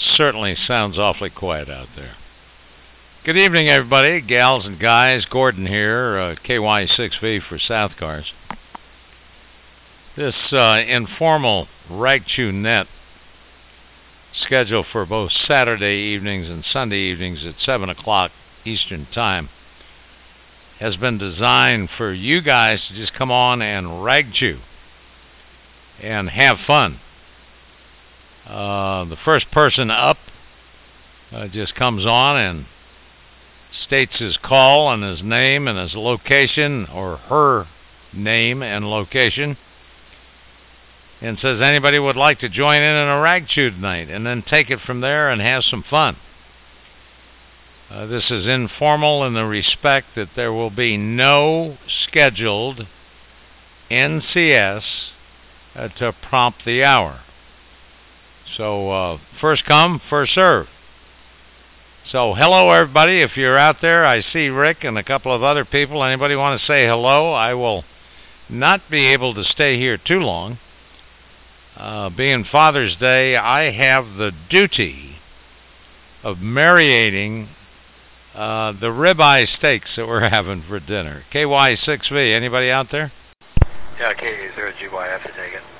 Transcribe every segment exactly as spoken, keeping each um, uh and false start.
certainly sounds awfully quiet out there. Good evening, everybody, gals and guys. Gordon here, uh, K Y six V for South Cars. This uh, informal Rag Chew Net, scheduled for both Saturday evenings and Sunday evenings at seven o'clock Eastern Time, has been designed for you guys to just come on and rag chew and have fun. Uh, the first person up uh, just comes on and states his call and his name and his location, or her name and location, and says anybody would like to join in in a rag chew tonight, and then take it from there and have some fun. Uh, this is informal in the respect that there will be no scheduled N C S uh, to prompt the hour. So uh, first come, first serve. So hello everybody. If you're out there, I see Rick and a couple of other people. Anybody want to say hello? I will not be able to stay here too long. Uh, being Father's Day, I have the duty of marinating uh, the ribeye steaks that we're having for dinner. K Y six V, anybody out there? Yeah, K A zero G Y F to take it.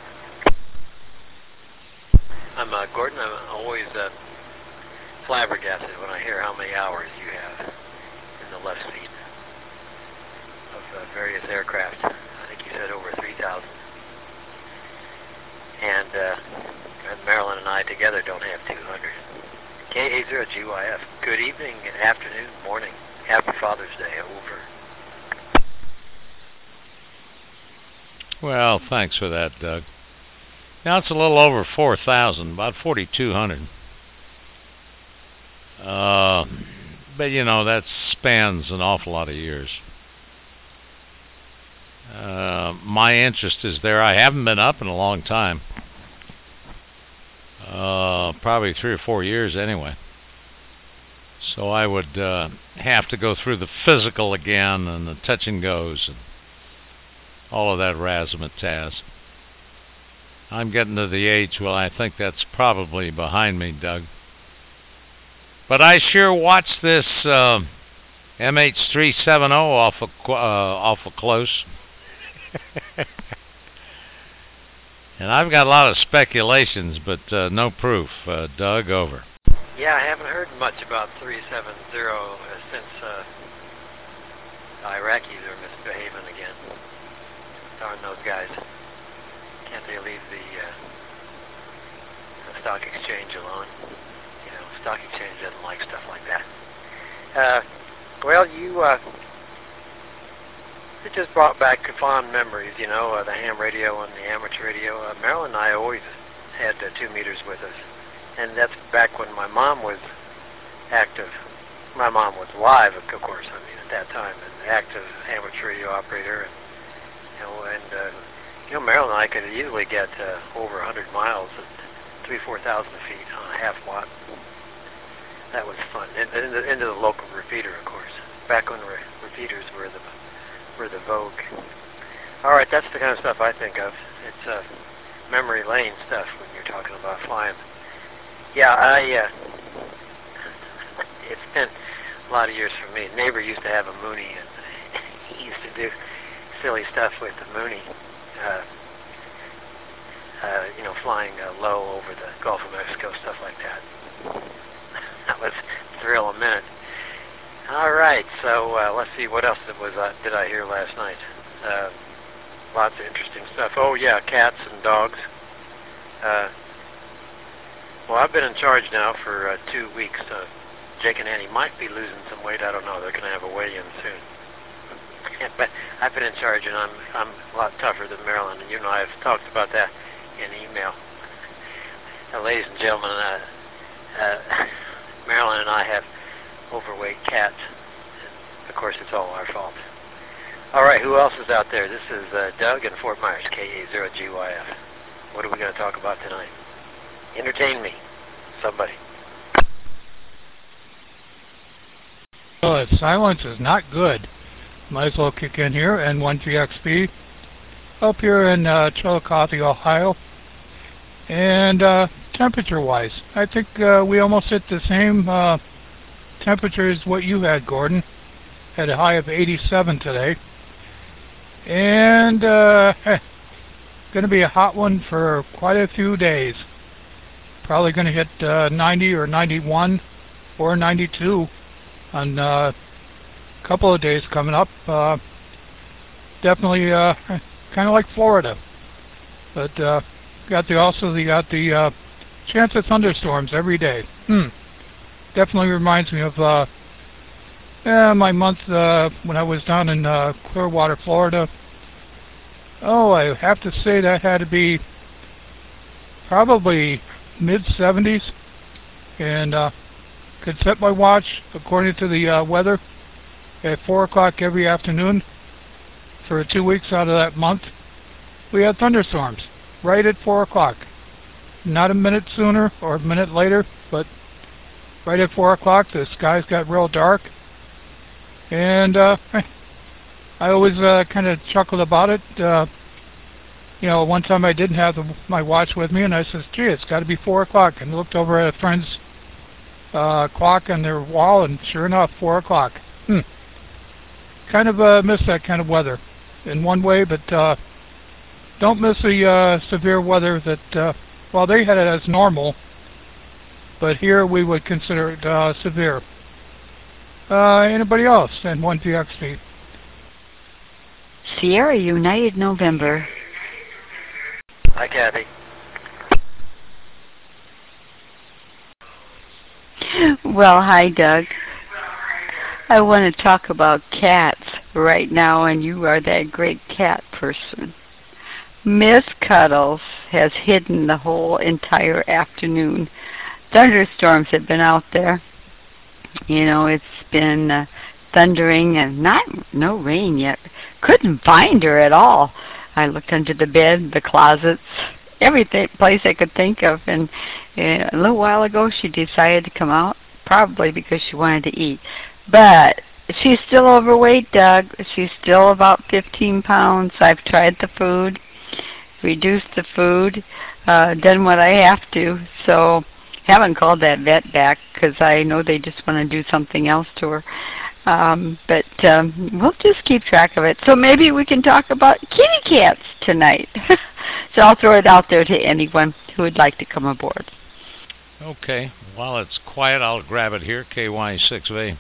I'm uh, Gordon. I'm always uh, flabbergasted when I hear how many hours you have in the left seat of uh, various aircraft. I think you said over three thousand. And, uh, and Marilyn and I together don't have two hundred. K A zero G Y F. Good evening, afternoon, morning. Happy Father's Day. Over. Well, thanks for that, Doug. Now it's a little over four thousand, about forty-two hundred. Uh, but, you know, that spans an awful lot of years. Uh, my interest is there. I haven't been up in a long time. Uh, probably three or four years anyway. So I would uh, have to go through the physical again and the touch and goes and all of that razzmatazz. I'm getting to the age where I think that's probably behind me, Doug. But I sure watched this uh, M H three seventy awful, uh, awful close. And I've got a lot of speculations, but uh, no proof. Uh, Doug, over. Yeah, I haven't heard much about three seventy uh, since uh, Iraqis are misbehaving again. Darn those guys. Can't they leave the, uh, the stock exchange alone? You know, stock exchange doesn't like stuff like that. Uh, well, you... Uh, It just brought back fond memories, you know, uh, the ham radio and the amateur radio. Uh, Marilyn and I always had uh, two meters with us, and that's back when my mom was active. My mom was live, of course, I mean, at that time, an active amateur radio operator. And, you know, and, uh, you know, Marilyn and I could easily get uh, over one hundred miles at three, four thousand feet on a half watt. That was fun. And, and the, into the local repeater, of course, back when re repeaters were the for the Vogue. All right, that's the kind of stuff I think of. It's uh, memory lane stuff when you're talking about flying. Yeah, I. Uh, it's been a lot of years for me. Neighbor used to have a Mooney, and he used to do silly stuff with the Mooney. Uh, uh, you know, flying uh, low over the Gulf of Mexico, stuff like that. That was a thrill a minute. All right, so uh, let's see, what else was uh, did I hear last night? Uh, lots of interesting stuff. Oh, yeah, cats and dogs. Uh, well, I've been in charge now for uh, two weeks. Uh, Jake and Annie might be losing some weight. I don't know. They're going to have a weigh-in soon. But I've been in charge, and I'm, I'm a lot tougher than Marilyn. And you know, I've talked about that in email. Uh, ladies and gentlemen, uh, uh, Marilyn and I have overweight cats. And of course, it's all our fault. All right, who else is out there? This is uh, Doug in Fort Myers, K A zero G Y F. What are we going to talk about tonight? Entertain me, somebody. Well, if silence is not good, might as well kick in here. N one G X B up here in uh, Chillicothe, Ohio. And uh, temperature-wise? I think uh, we almost hit the same uh, temperature as what you had, Gordon. Had a high of eighty-seven today. And uh, going to be a hot one for quite a few days. Probably going to hit uh, ninety or ninety-one or ninety-two on uh, a couple of days coming up. Uh, definitely uh, kind of like Florida. But uh, got the also the got the uh, chance of thunderstorms every day. Hmm. Definitely reminds me of uh, yeah, my month uh, when I was down in uh, Clearwater, Florida. Oh, I have to say that had to be probably mid seventies, and uh, could set my watch according to the uh, weather at four o'clock every afternoon for two weeks out of that month. We had thunderstorms right at four o'clock. Not a minute sooner or a minute later, but right at four o'clock the skies got real dark. And uh, I always uh, kind of chuckled about it. Uh, you know, one time I didn't have the, my watch with me, and I says, gee, it's got to be four o'clock. And looked over at a friend's uh, clock on their wall, and sure enough, four o'clock. Hmm. Kind of uh, miss that kind of weather in one way, but uh, don't miss the uh, severe weather that, uh, well, they had it as normal, but here we would consider it uh, severe. Uh, anybody else? And one P X P. Sierra United November. Hi, Kathy. Well, hi, Doug. I want to talk about cats right now, and you are that great cat person. Miss Cuddles has hidden the whole entire afternoon. Thunderstorms have been out there. You know, it's been uh, thundering and not no rain yet. Couldn't find her at all. I looked under the bed, the closets, every th place I could think of, and uh, a little while ago she decided to come out, probably because she wanted to eat. But she's still overweight, Doug. She's still about fifteen pounds. I've tried the food, reduced the food, uh, done what I have to, so haven't called that vet back because I know they just want to do something else to her. Um, but um, we'll just keep track of it. So maybe we can talk about kitty cats tonight. So I'll throw it out there to anyone who would like to come aboard. Okay. While it's quiet, I'll grab it here. K Y six V.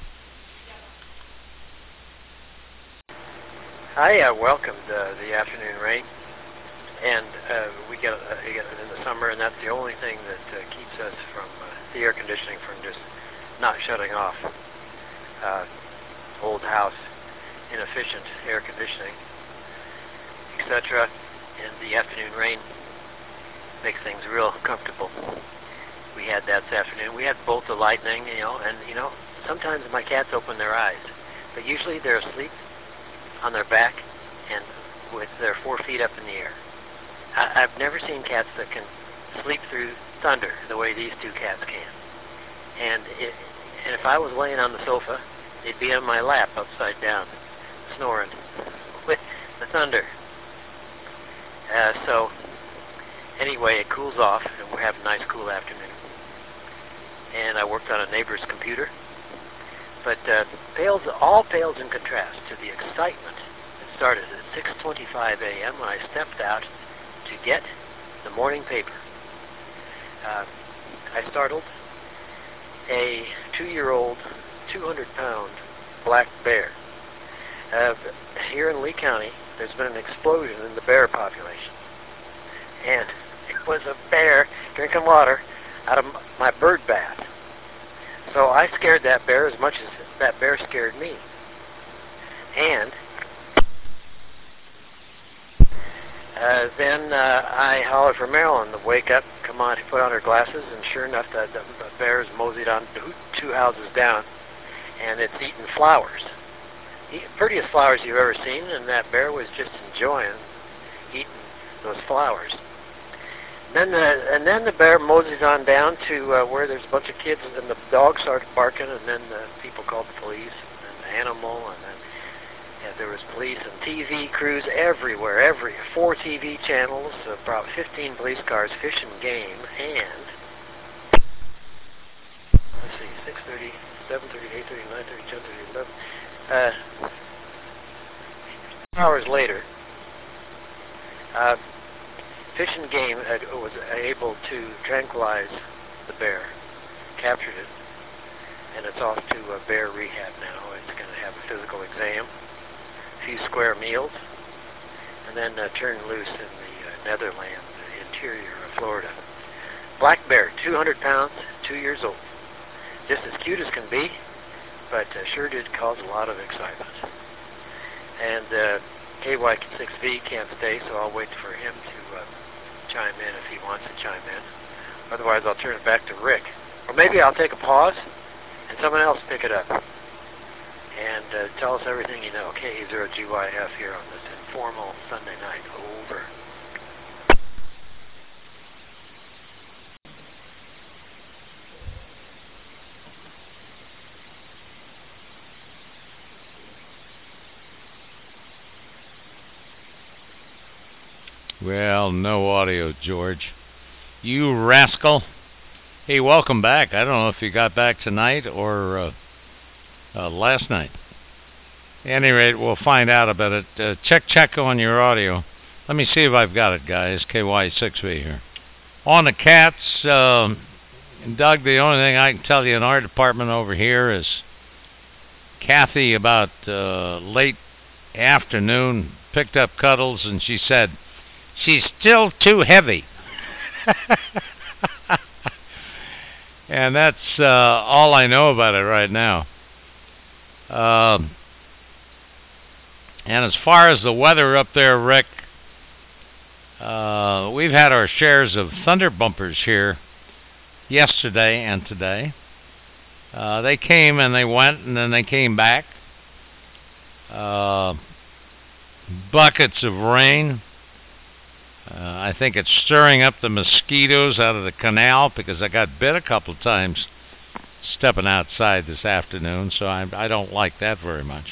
I uh, welcomed uh, the afternoon rain, and uh, we get, uh, we get it in the summer, and that's the only thing that uh, keeps us from uh, the air conditioning from just not shutting off. Uh, old house, inefficient air conditioning, et cetera. And the afternoon rain makes things real comfortable. We had that this afternoon. We had bolt of lightning, you know, and you know, sometimes my cats open their eyes, but usually they're asleep on their back and with their four feet up in the air. I, I've never seen cats that can sleep through thunder the way these two cats can. And it, and if I was laying on the sofa, they'd be on my lap upside down, snoring with the thunder. Uh, so anyway, it cools off, and we're having a nice cool afternoon. And I worked on a neighbor's computer. But uh, pales, all pales in contrast to the excitement that started at six twenty-five a m when I stepped out to get the morning paper. Uh, I startled a two-year-old, two hundred pound black bear. Uh, here in Lee County, there's been an explosion in the bear population. And it was a bear drinking water out of my bird bath. So I scared that bear as much as that bear scared me. And uh, then uh, I hollered for Marilyn to wake up, come on, she put on her glasses, and sure enough, the, the, the bear's moseyed on two houses down, and it's eating flowers. The prettiest flowers you've ever seen, and that bear was just enjoying eating those flowers. Then the, and then the bear moseys on down to uh, where there's a bunch of kids, and the dog started barking, and then the people called the police, and the animal, and then yeah, there was police and T V crews everywhere, every four T V channels, about fifteen police cars, fish and game, and seven thirty, eight thirty, nine thirty, ten thirty, eleven. Uh, hours later, uh, Fish and Game uh, was able to tranquilize the bear, captured it, and it's off to uh, bear rehab now. It's going to have a physical exam, a few square meals, and then uh, turned loose in the uh, Netherlands, the interior of Florida. Black bear, two hundred pounds, two years old. Just as cute as can be, but uh, sure did cause a lot of excitement. And uh, K Y six V can't stay, so I'll wait for him to uh, chime in if he wants to chime in. Otherwise, I'll turn it back to Rick. Or maybe I'll take a pause and someone else pick it up and uh, tell us everything you know. K E zero G Y F here on this informal Sunday night. Over. Well, no audio, George. You rascal. Hey, welcome back. I don't know if you got back tonight or uh, uh, last night. At any rate, we'll find out about it. Uh, check, check on your audio. Let me see if I've got it, guys. K Y six V here. On the cats, uh, Doug, the only thing I can tell you in our department over here is Kathy about uh, late afternoon picked up Cuddles and she said, she's still too heavy. And that's uh, all I know about it right now. Um, and as far as the weather up there, Rick, uh, we've had our shares of thunder bumpers here yesterday and today. Uh, they came and they went and then they came back. Uh, buckets of rain. Uh, I think it's stirring up the mosquitoes out of the canal because I got bit a couple of times stepping outside this afternoon, so I, I don't like that very much.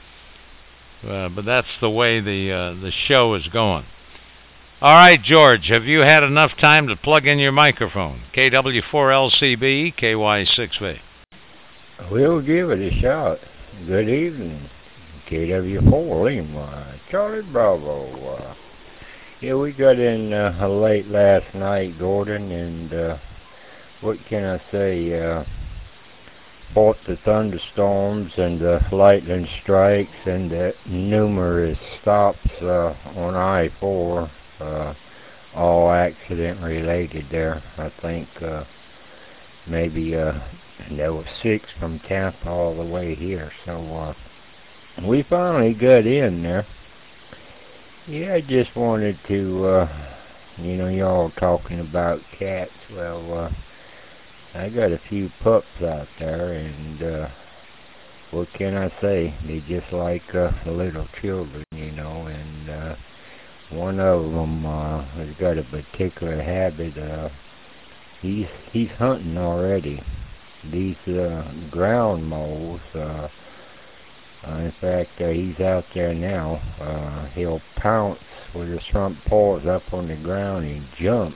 Uh, but that's the way the uh, the show is going. All right, George, have you had enough time to plug in your microphone? K W four L C B, K Y six V. We'll give it a shot. Good evening. K W four Lima, Charlie Bravo. Uh, Yeah, we got in uh, late last night, Gordon, and uh, what can I say, uh, fought the thunderstorms and the lightning strikes and the numerous stops uh, on I four, uh, all accident related there. I think uh, maybe uh, there was six from Tampa all the way here, so uh, we finally got in there. Yeah, I just wanted to, uh, you know, y'all talking about cats. Well, uh, I got a few pups out there, and uh, what can I say? They just like uh, little children, you know, and uh, one of them uh, has got a particular habit. Uh, he's, he's hunting already. These uh, ground moles, uh, Uh, in fact, uh, he's out there now. Uh, he'll pounce with his front paws up on the ground and jump.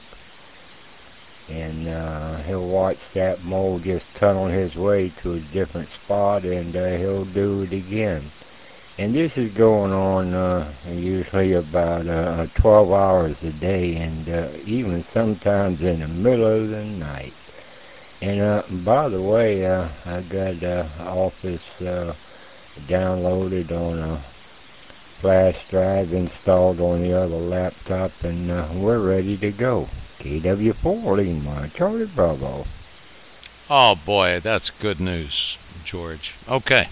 And uh, he'll watch that mole just tunnel his way to a different spot, and uh, he'll do it again. And this is going on uh, usually about uh, twelve hours a day, and uh, even sometimes in the middle of the night. And uh, by the way, uh, I got uh, Office Uh, downloaded on a flash drive, installed on the other laptop, and uh, we're ready to go. K W four Lima, Charlie Bravo. Oh boy, that's good news, George. Okay.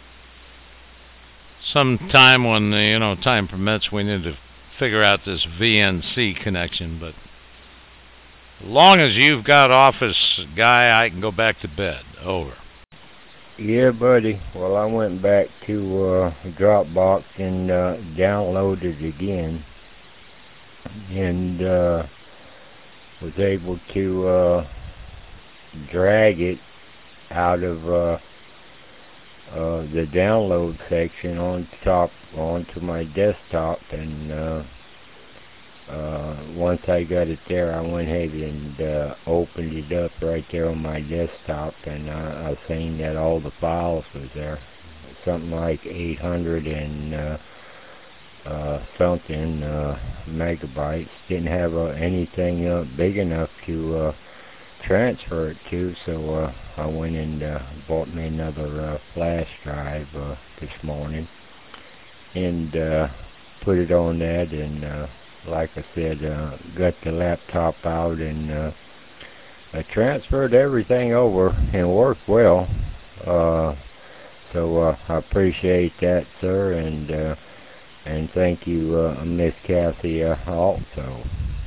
Sometime when, uh, you know, time permits, we need to figure out this V N C connection, but as long as you've got Office, guy, I can go back to bed. Over. Yeah, buddy. Well, I went back to uh, Dropbox and uh, downloaded it again, and uh, was able to uh, drag it out of uh, uh, the download section on top onto my desktop, and uh, uh, once I got it there, I went ahead and uh, opened it up right there on my desktop, and I, I seen that all the files was there. Something like eight hundred and uh, uh, something uh, megabytes. Didn't have uh, anything uh, big enough to uh, transfer it to, so uh, I went and uh, bought me another uh, flash drive uh, this morning and uh, put it on that, and uh, like I said, uh, got the laptop out and uh, I transferred everything over and worked well. Uh, so uh, I appreciate that, sir, and uh, and thank you, uh, Miss Kathy, uh, also.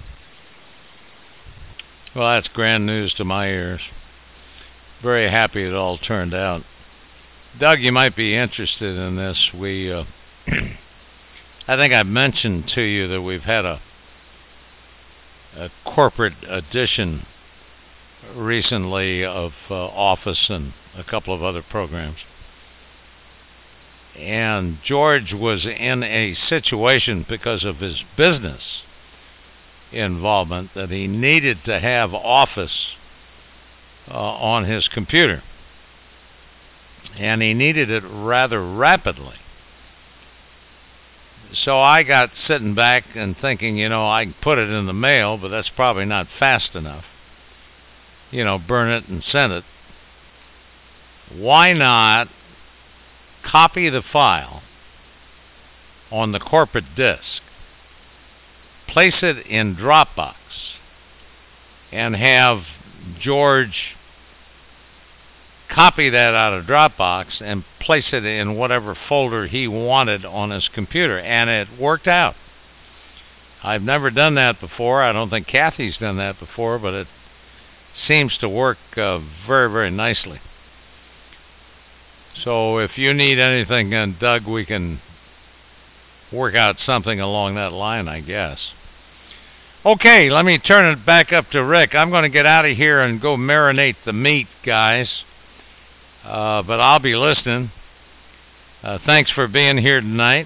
Well, that's grand news to my ears. Very happy it all turned out. Doug, you might be interested in this. We, uh, I think I mentioned to you that we've had a, a corporate edition recently of uh, Office and a couple of other programs. And George was in a situation because of his business involvement that he needed to have Office uh, on his computer. And he needed it rather rapidly. So I got sitting back and thinking, you know, I can put it in the mail, but that's probably not fast enough. You know, burn it and send it. Why not copy the file on the corporate disk, place it in Dropbox, and have George copy that out of Dropbox and place it in whatever folder he wanted on his computer, and it worked out. I've never done that before. I don't think Kathy's done that before, but it seems to work uh, very, very nicely. So if you need anything, uh, Doug, we can work out something along that line, I guess. Okay, let me turn it back up to Rick. I'm going to get out of here and go marinate the meat, guys. Uh, but I'll be listening. Uh, thanks for being here tonight.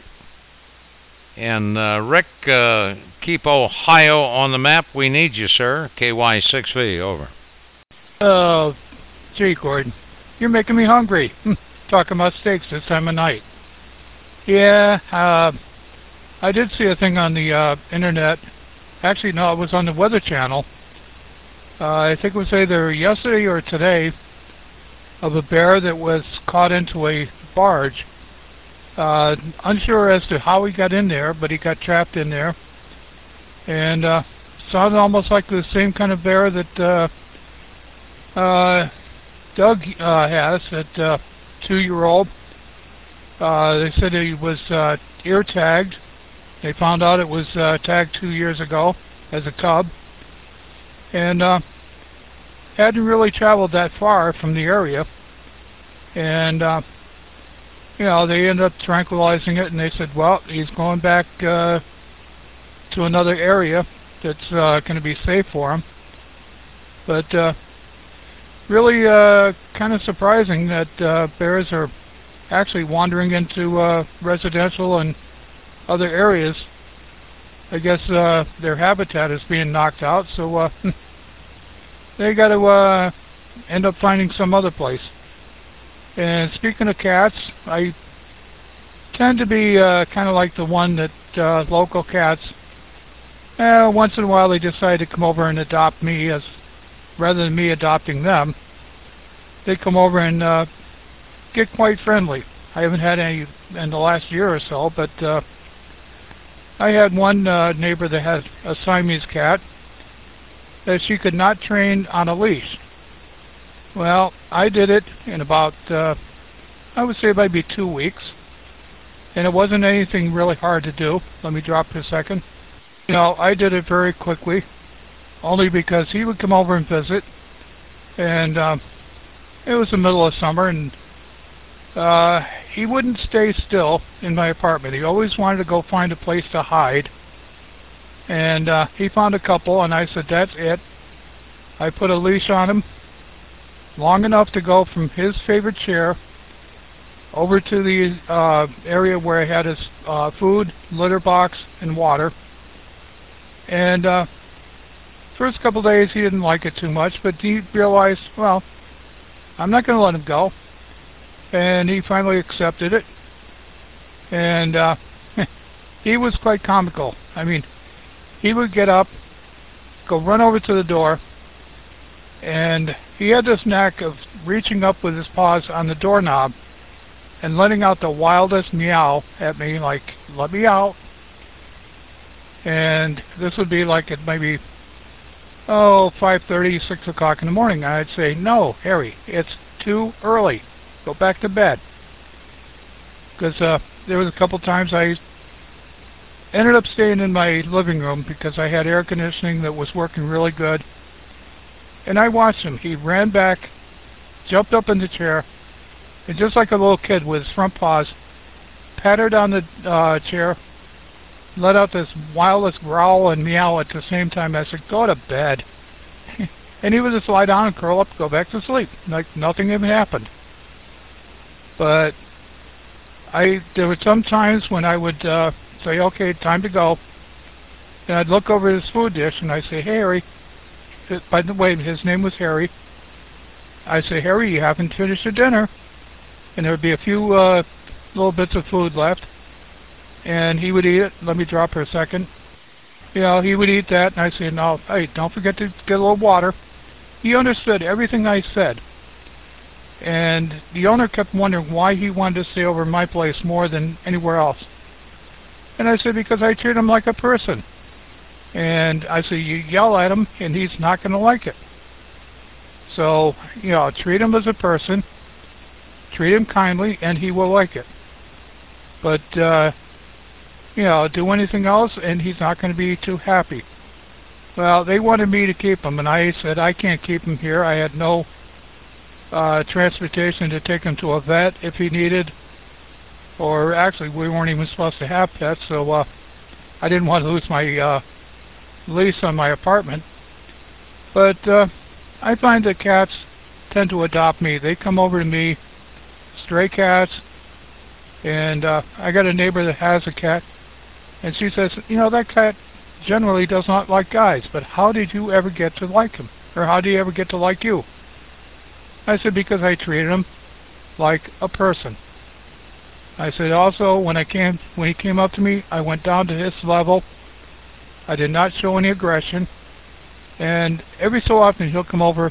And uh, Rick, uh, keep Ohio on the map. We need you, sir. K Y six V, over. Oh, gee, Gordon, you're making me hungry. Talking about steaks this time of night. Yeah, uh, I did see a thing on the uh, internet. Actually, no, it was on the Weather Channel. Uh, I think it was either yesterday or today, of a bear that was caught into a barge. Uh, unsure as to how he got in there, but he got trapped in there. And uh, sounded almost like the same kind of bear that uh, uh, Doug uh, has, that uh, two-year-old. Uh, they said he was uh, ear tagged. They found out it was uh, tagged two years ago as a cub. And uh, hadn't really traveled that far from the area. And, uh, you know, they ended up tranquilizing it, and they said, well, he's going back uh, to another area that's uh, going to be safe for him. But uh, really uh, kind of surprising that uh, bears are actually wandering into uh, residential and other areas. I guess uh, their habitat is being knocked out, so uh, they got to uh, end up finding some other place. And speaking of cats, I tend to be uh, kind of like the one that uh, local cats, eh, once in a while they decide to come over and adopt me, as rather than me adopting them. They come over and uh, get quite friendly. I haven't had any in the last year or so, but uh, I had one uh, neighbor that had a Siamese cat that she could not train on a leash. Well, I did it in about, uh, I would say maybe two weeks. And it wasn't anything really hard to do. Let me drop for a second. You know, I did it very quickly, only because he would come over and visit. And uh, it was the middle of summer, and uh, he wouldn't stay still in my apartment. He always wanted to go find a place to hide. And uh, he found a couple, and I said, that's it. I put a leash on him, long enough to go from his favorite chair over to the uh, area where he had his uh, food, litter box, and water. And uh, first couple of days he didn't like it too much, but he realized, well, I'm not going to let him go. And he finally accepted it. And uh, he was quite comical. I mean, he would get up, go run over to the door, and he had this knack of reaching up with his paws on the doorknob and letting out the wildest meow at me, like, let me out. And this would be like at maybe, oh, five thirty, six o'clock in the morning. And I'd say, no, Harry, it's too early. Go back to bed. Because uh, there was a couple times I ended up staying in my living room because I had air conditioning that was working really good. And I watched him. He ran back, jumped up in the chair, and just like a little kid with his front paws, pattered on the uh, chair, let out this wildest growl and meow at the same time. I said, go to bed. And he would just lie down and curl up, go back to sleep, like nothing even happened. But I, there were some times when I would uh, say, okay, time to go. And I'd look over his food dish and I'd say, hey, Harry. By the way, his name was Harry. I'd say, Harry, you haven't finished your dinner. And there would be a few uh, little bits of food left. And he would eat it. Let me drop for a second. You know, he would eat that. And I'd say, no, hey, don't forget to get a little water. He understood everything I said. And the owner kept wondering why he wanted to stay over in my place more than anywhere else. And I said, because I treat him like a person. And I said, you yell at him, and he's not going to like it. So, you know, treat him as a person, treat him kindly, and he will like it. But, uh, you know, do anything else, and he's not going to be too happy. Well, they wanted me to keep him, and I said, I can't keep him here. I had no uh, transportation to take him to a vet if he needed. Or actually, we weren't even supposed to have pets, so uh, I didn't want to lose my uh, lease on my apartment. But uh, I find that cats tend to adopt me. They come over to me, stray cats, and uh, I got a neighbor that has a cat, and she says, you know, that cat generally does not like guys, but how did you ever get to like him? Or how do you ever get to like you? I said, because I treated him like a person. I said also, when I came, when he came up to me, I went down to his level. I did not show any aggression. And every so often he'll come over,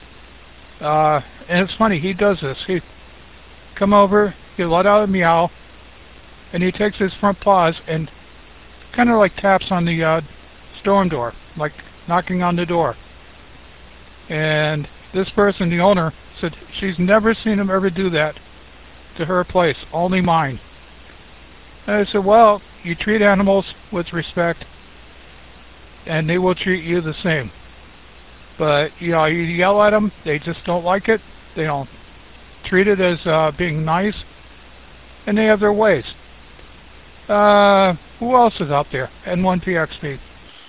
uh, and it's funny, he does this. He'd come over, he'll let out a meow, and he takes his front paws and kind of like taps on the uh, storm door, like knocking on the door. And this person, the owner, said she's never seen him ever do that to her place, only mine. And I said, well, you treat animals with respect, and they will treat you the same. But, you know, you yell at them, they just don't like it. They don't treat it as uh, being nice, and they have their ways. Uh, who else is out there? N one P X P.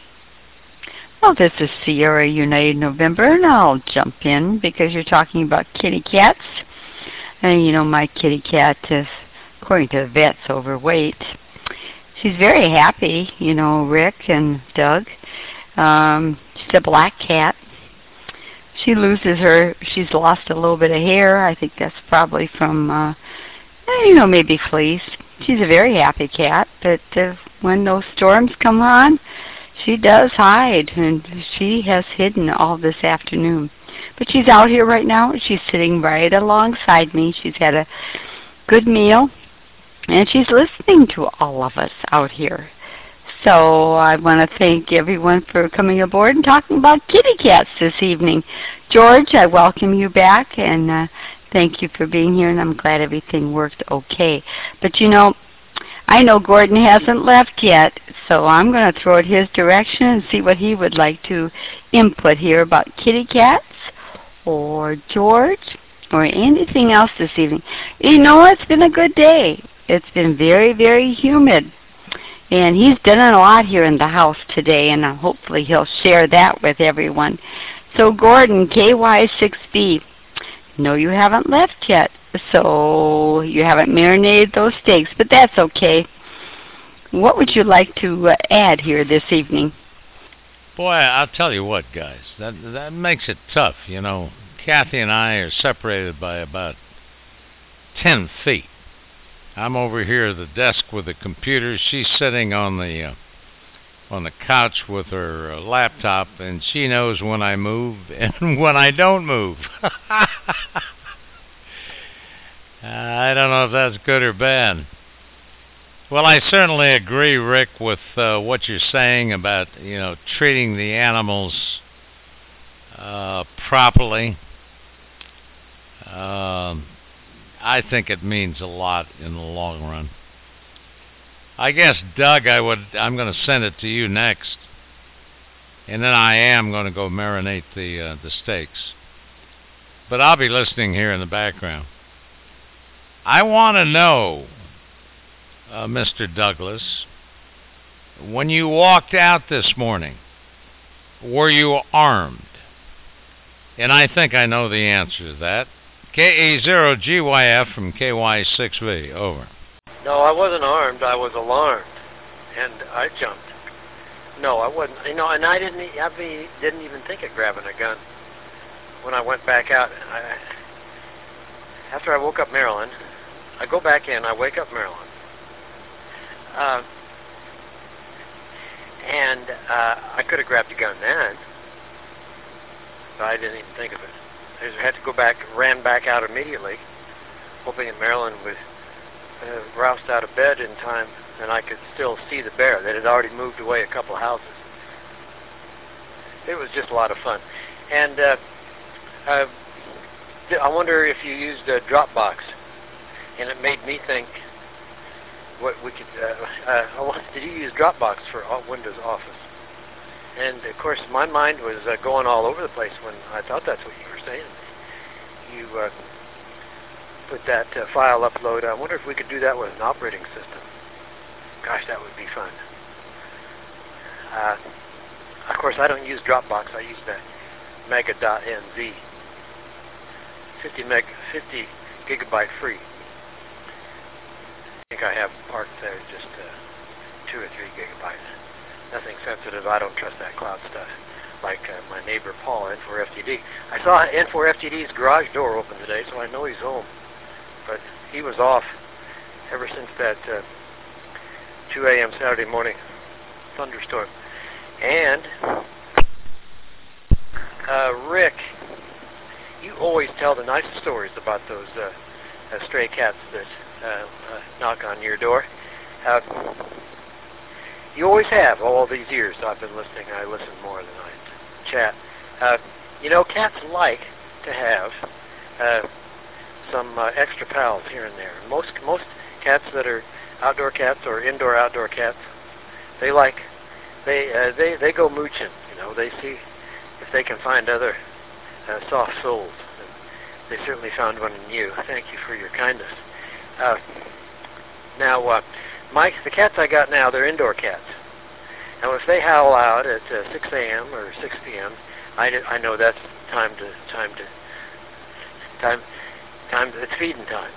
Well, this is Sierra United November, and I'll jump in because you're talking about kitty cats. And, you know, my kitty cat is, according to the vets, overweight. She's very happy, you know, Rick and Doug. Um, she's a black cat. She loses her, she's lost a little bit of hair. I think that's probably from, uh, you know, maybe fleas. She's a very happy cat, but uh, when those storms come on, she does hide, and she has hidden all this afternoon. But she's out here right now. She's sitting right alongside me. She's had a good meal, and she's listening to all of us out here. So I want to thank everyone for coming aboard and talking about kitty cats this evening. George, I welcome you back, and uh, thank you for being here, and I'm glad everything worked okay. But, you know, I know Gordon hasn't left yet, so I'm going to throw it his direction and see what he would like to input here about kitty cats or George or anything else this evening. You know, it's been a good day. It's been very, very humid. And he's done a lot here in the house today, and uh, hopefully he'll share that with everyone. So, Gordon, K Y six B, no, you haven't left yet, so you haven't marinated those steaks, but that's okay. What would you like to uh, add here this evening? Boy, I'll tell you what, guys, that that makes it tough. You know, Kathy and I are separated by about ten feet. I'm over here at the desk with the computer. She's sitting on the uh, on the couch with her uh, laptop, and she knows when I move and when I don't move. I don't know if that's good or bad. Well, I certainly agree, Rick, with uh, what you're saying about, you know, treating the animals uh, properly. Um, I think it means a lot in the long run. I guess, Doug, I would. I'm going to send it to you next, and then I am going to go marinate the uh, the steaks. But I'll be listening here in the background. I want to know, uh, Mister Douglas, when you walked out this morning, were you armed? And I think I know the answer to that. K A zero G Y F from K Y six V, over. No, I wasn't armed. I was alarmed, and I jumped. No, I wasn't. You know, and I didn't. I mean, didn't even think of grabbing a gun when I went back out. I, after I woke up Marilyn, I go back in. I wake up Marilyn, uh, and uh, I could have grabbed a gun then, but I didn't even think of it. I just had to go back, ran back out immediately, hoping that Marilyn was uh, roused out of bed in time, and I could still see the bear that had already moved away a couple of houses. It was just a lot of fun. And uh, uh, I wonder if you used a Dropbox, and it made me think what we could. Uh, uh, did you use Dropbox for Windows Office? And of course, my mind was uh, going all over the place when I thought that's what you were saying. You uh, put that uh, file upload. I wonder if we could do that with an operating system. Gosh, that would be fun. Uh, of course, I don't use Dropbox. I use the Mega.nz, fifty meg, fifty gigabyte free. I think I have parked there just uh, two or three gigabytes. Nothing sensitive. I don't trust that cloud stuff. Like uh, my neighbor Paul, N four F T D. I saw N four F T D's garage door open today, so I know he's home. But he was off ever since that uh, two A M Saturday morning thunderstorm. And uh, Rick, you always tell the nicest stories about those uh, uh, stray cats that uh, uh, knock on your door. Uh, You always have, all these years I've been listening. I listen more than I chat. Uh, you know, cats like to have uh, some uh, extra pals here and there. Most most cats that are outdoor cats or indoor-outdoor cats, they like, they uh, they they go mooching. You know, they see if they can find other uh, soft souls. And they certainly found one in you. Thank you for your kindness. Uh, now. Uh, Mike, the cats I got now, they're indoor cats. Now, if they howl out at uh, six A M or six P M, I, I know that's time to time to time time. It's feeding time.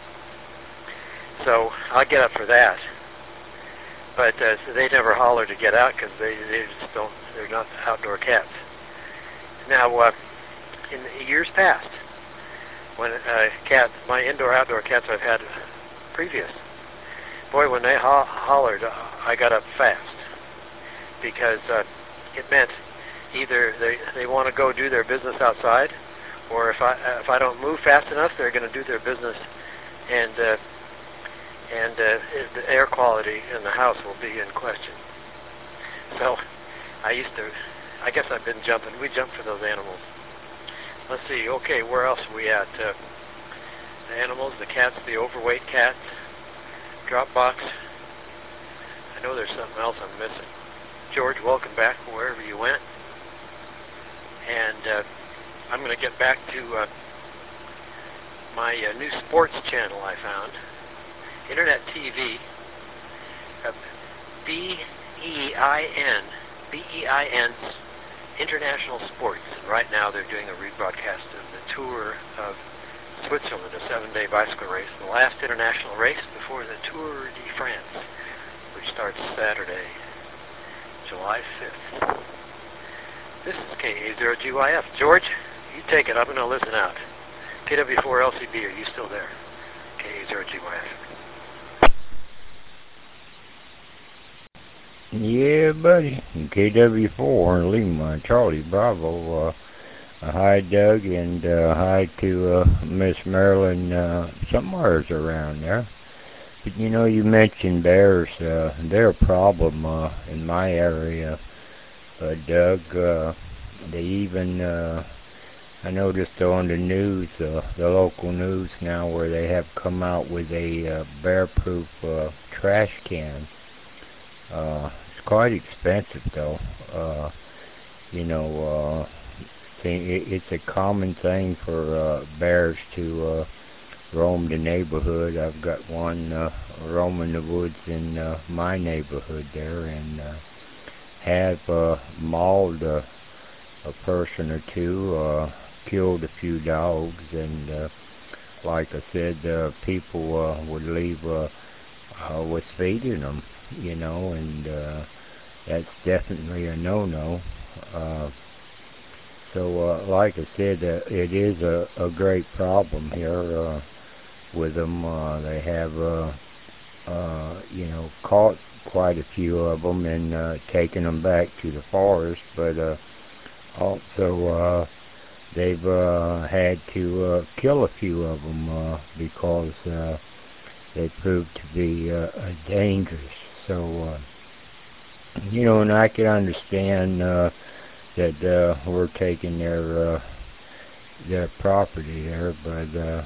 So I'll get up for that. But uh, so they never holler to get out because they they just don't. They're not outdoor cats. Now, uh, in the years past, when uh, cat my indoor-outdoor cats I've had previous. Boy, when they ho hollered, uh, I got up fast because uh, it meant either they they want to go do their business outside, or if I uh, if I don't move fast enough, they're going to do their business, and uh, and uh, the air quality in the house will be in question. So I used to, I guess I've been jumping. We jump for those animals. Let's see. Okay, where else are we at? Uh, the animals, the cats, the overweight cats. Dropbox. I know there's something else I'm missing. George, welcome back from wherever you went. And uh, I'm going to get back to uh, my uh, new sports channel I found. Internet T V. Uh, B E I N. B E I N. International Sports. And right now they're doing a rebroadcast of the tour of Switzerland, a seven-day bicycle race, the last international race before the Tour de France, which starts Saturday, July fifth. This is K A zero G Y F. George, you take it. I'm going to listen out. K W four L C B, are you still there? K A zero G Y F. Yeah, buddy. K W four, Lima, Charlie Bravo. Uh, hi, Doug, and uh, hi to uh, Miss Marilyn, uh, somewheres around there. But, you know, you mentioned bears. Uh, they're a problem uh, in my area, uh, Doug. Uh, they even, uh, I noticed on the news, uh, the local news now, where they have come out with a uh, bear-proof uh, trash can. Uh, it's quite expensive, though. Uh, you know, uh, it's a common thing for uh, bears to uh, roam the neighborhood. I've got one uh, roaming the woods in uh, my neighborhood there, and uh, have uh, mauled uh, a person or two, uh, killed a few dogs, and uh, like I said, uh, people uh, would leave uh, uh, with feeding them, you know, and uh, that's definitely a no-no. Uh, so, uh, like I said, uh, it is a, a great problem here uh, with them. Uh, they have, uh, uh, you know, caught quite a few of them and uh, taken them back to the forest, but uh, also uh, they've uh, had to uh, kill a few of them uh, because uh, they proved to be uh, dangerous. So, uh, you know, and I can understand uh, that uh, we're taking their uh, their property there, but uh,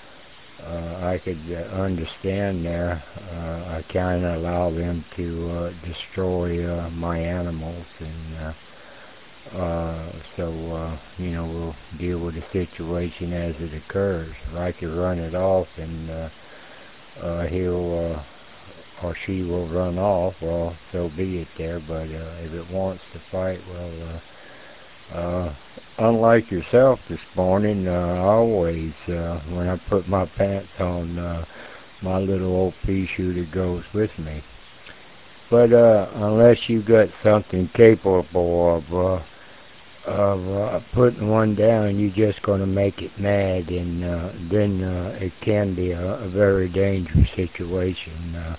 uh, I could uh, understand there. Uh, I can't allow them to uh, destroy uh, my animals, and uh, uh, so uh, you know, we'll deal with the situation as it occurs. If I could run it off, and uh, uh, he'll uh, or she will run off, well, so be it there. But uh, if it wants to fight, well. Uh, Uh, unlike yourself this morning, uh, always, uh, when I put my pants on, uh, my little old pea shooter goes with me. But, uh, unless you've got something capable of, uh, of, uh, putting one down, you're just gonna make it mad, and, uh, then, uh, it can be a, a very dangerous situation, uh,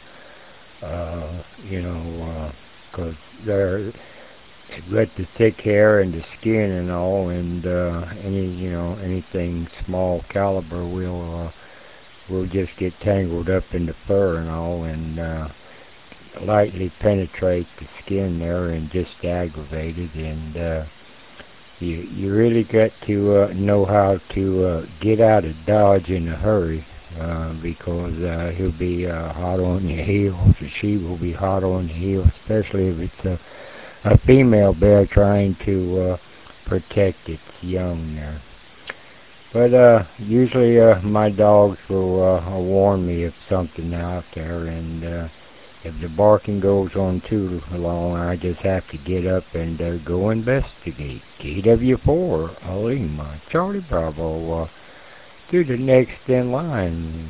uh, you know, uh, 'cause they're, they've got the thick hair and the skin and all, and uh, any you know anything small caliber will uh, will just get tangled up in the fur and all, and uh, lightly penetrate the skin there and just aggravate it. And uh, you you really got to uh, know how to uh, get out of Dodge in a hurry, uh, because uh, he'll be uh, hot on your heels, or she will be hot on your heels, especially if it's a a female bear trying to uh, protect its young there. But uh, usually uh, my dogs will uh, warn me if something out there, and uh, if the barking goes on too long, I just have to get up and uh, go investigate. K W four, Lima, Charlie Bravo, uh, to the next in line.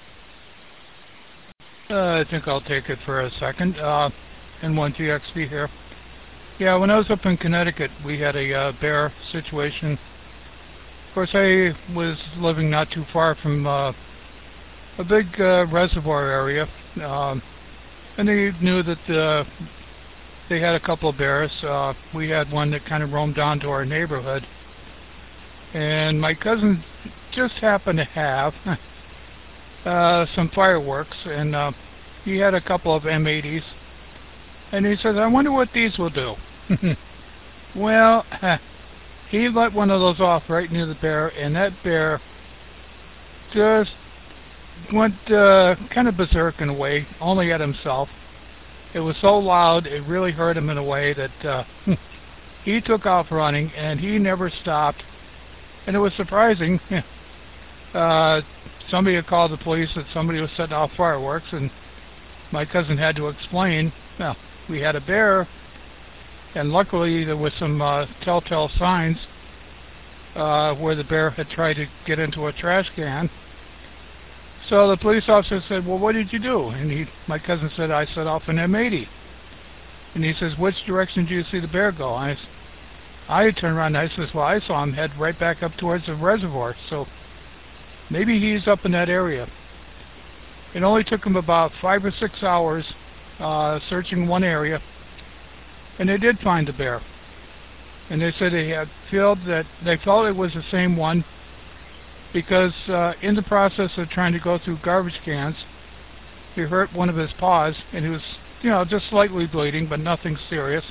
Uh, I think I'll take it for a second. Uh, N one T X V here. Yeah, when I was up in Connecticut, we had a uh, bear situation. Of course, I was living not too far from uh, a big uh, reservoir area, um, and they knew that uh, they had a couple of bears. Uh, we had one that kind of roamed down to our neighborhood, and my cousin just happened to have uh, some fireworks, and uh, he had a couple of M eighties, and he says, "I wonder what these will do." Well, he let one of those off right near the bear, and that bear just went uh, kind of berserk in a way, only at himself. It was so loud, it really hurt him in a way that uh, he took off running, and he never stopped. And it was surprising. uh, somebody had called the police that somebody was setting off fireworks, and my cousin had to explain, well, we had a bear, and luckily there was some uh, telltale signs uh, where the bear had tried to get into a trash can. So the police officer said, "Well, what did you do?" And he, my cousin said, "I set off an M eighty." And he says, "Which direction do you see the bear go?" I, I turned around and I says, well, I saw him head right back up towards the reservoir, so maybe he's up in that area. It only took him about five or six hours uh, searching one area, and they did find the bear. And they said they had felt that they felt it was the same one because uh, in the process of trying to go through garbage cans, he hurt one of his paws, and he was, you know, just slightly bleeding, but nothing serious.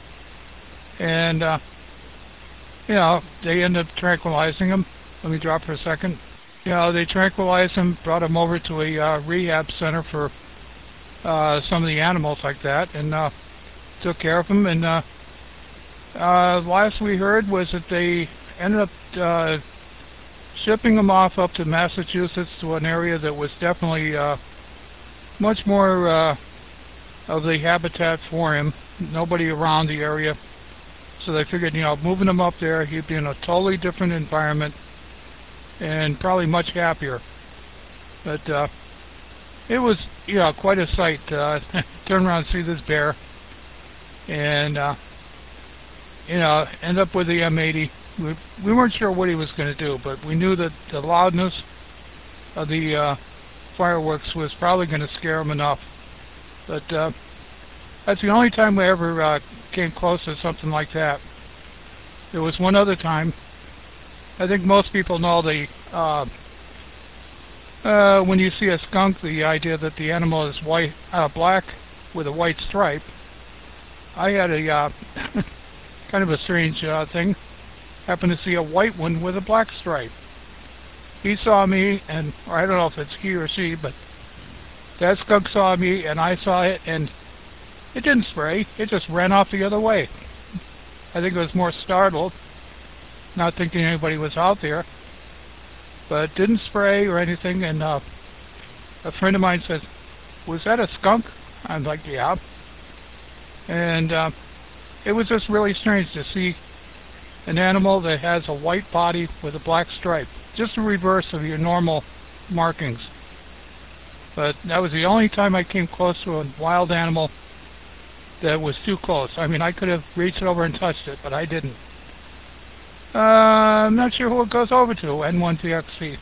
And uh, you know, they ended up tranquilizing him. Let me drop for a second. You know, they tranquilized him, brought him over to a uh, rehab center for uh, some of the animals like that, and uh, took care of him. And uh, uh, last we heard was that they ended up uh, shipping him off up to Massachusetts to an area that was definitely uh, much more uh, of the habitat for him. Nobody around the area. So they figured, you know, moving him up there, he'd be in a totally different environment and probably much happier. But uh, it was, you know, quite a sight. Uh, turn around and see this bear, and uh, you know, end up with the M eighty. We, we weren't sure what he was going to do, but we knew that the loudness of the uh, fireworks was probably going to scare him enough. But uh, that's the only time we ever uh, came close to something like that. There was one other time. I think most people know the uh, uh, when you see a skunk, the idea that the animal is white, uh, black with a white stripe. I had a uh, kind of a strange uh, thing. Happened to see a white one with a black stripe. He saw me, and or I don't know if it's he or she, but that skunk saw me, and I saw it, and it didn't spray. It just ran off the other way. I think it was more startled, not thinking anybody was out there, but didn't spray or anything. And uh, a friend of mine says, "Was that a skunk?" I'm like, "Yeah." And uh, it was just really strange to see an animal that has a white body with a black stripe, just the reverse of your normal markings. But that was the only time I came close to a wild animal that was too close. I mean, I could have reached over and touched it, but I didn't. Uh, I'm not sure who it goes over to, N one T X C.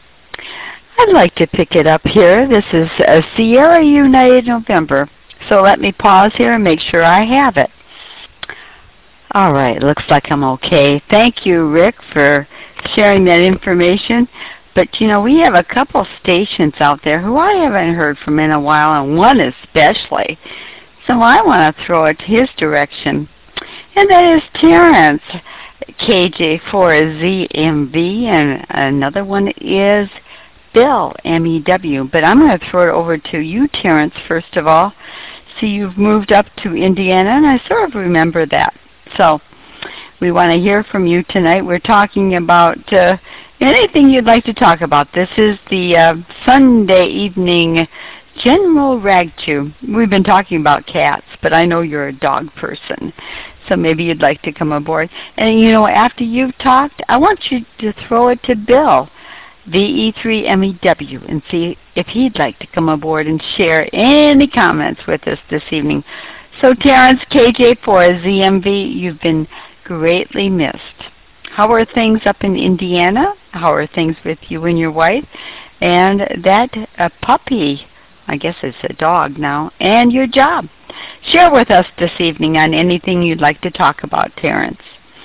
I'd like to pick it up here. This is uh, Sierra United November. So let me pause here and make sure I have it. All right, looks like I'm okay. Thank you, Rick, for sharing that information. But, you know, we have a couple stations out there who I haven't heard from in a while, and one especially. So I want to throw it to his direction. And that is Terrence, K J four Z M V, and another one is Bill, M E W. But I'm going to throw it over to you, Terrence, first of all. See, you've moved up to Indiana, and I sort of remember that. So we want to hear from you tonight. We're talking about uh, anything you'd like to talk about. This is the uh, Sunday evening General Rag Chew. We've been talking about cats, but I know you're a dog person, so maybe you'd like to come aboard. And, you know, after you've talked, I want you to throw it to Bill, V E three M E W, and see if he'd like to come aboard and share any comments with us this evening. So, Terrence, K J four Z M V, you've been greatly missed. How are things up in Indiana? How are things with you and your wife? And that uh, puppy, I guess it's a dog now, and your job. Share with us this evening on anything you'd like to talk about, Terrence.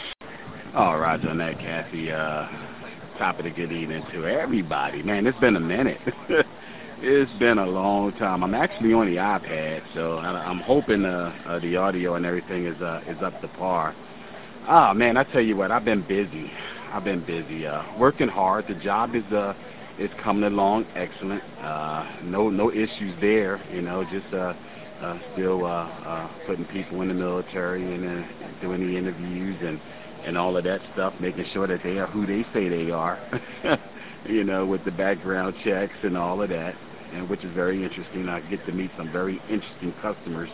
Oh, Roger on that, Kathy. Uh, top of the good evening to everybody. Man, it's been a minute. It's been a long time. I'm actually on the iPad, so I'm hoping uh, uh, the audio and everything is uh, is up to par. Ah, man, I tell you what, I've been busy. I've been busy, uh, working hard. The job is uh, is coming along excellent. Uh, no no issues there, you know. Just uh, uh, still uh, uh, putting people in the military and uh, doing the interviews and and all of that stuff, making sure that they are who they say they are. You know, with the background checks and all of that, and which is very interesting. I get to meet some very interesting customers.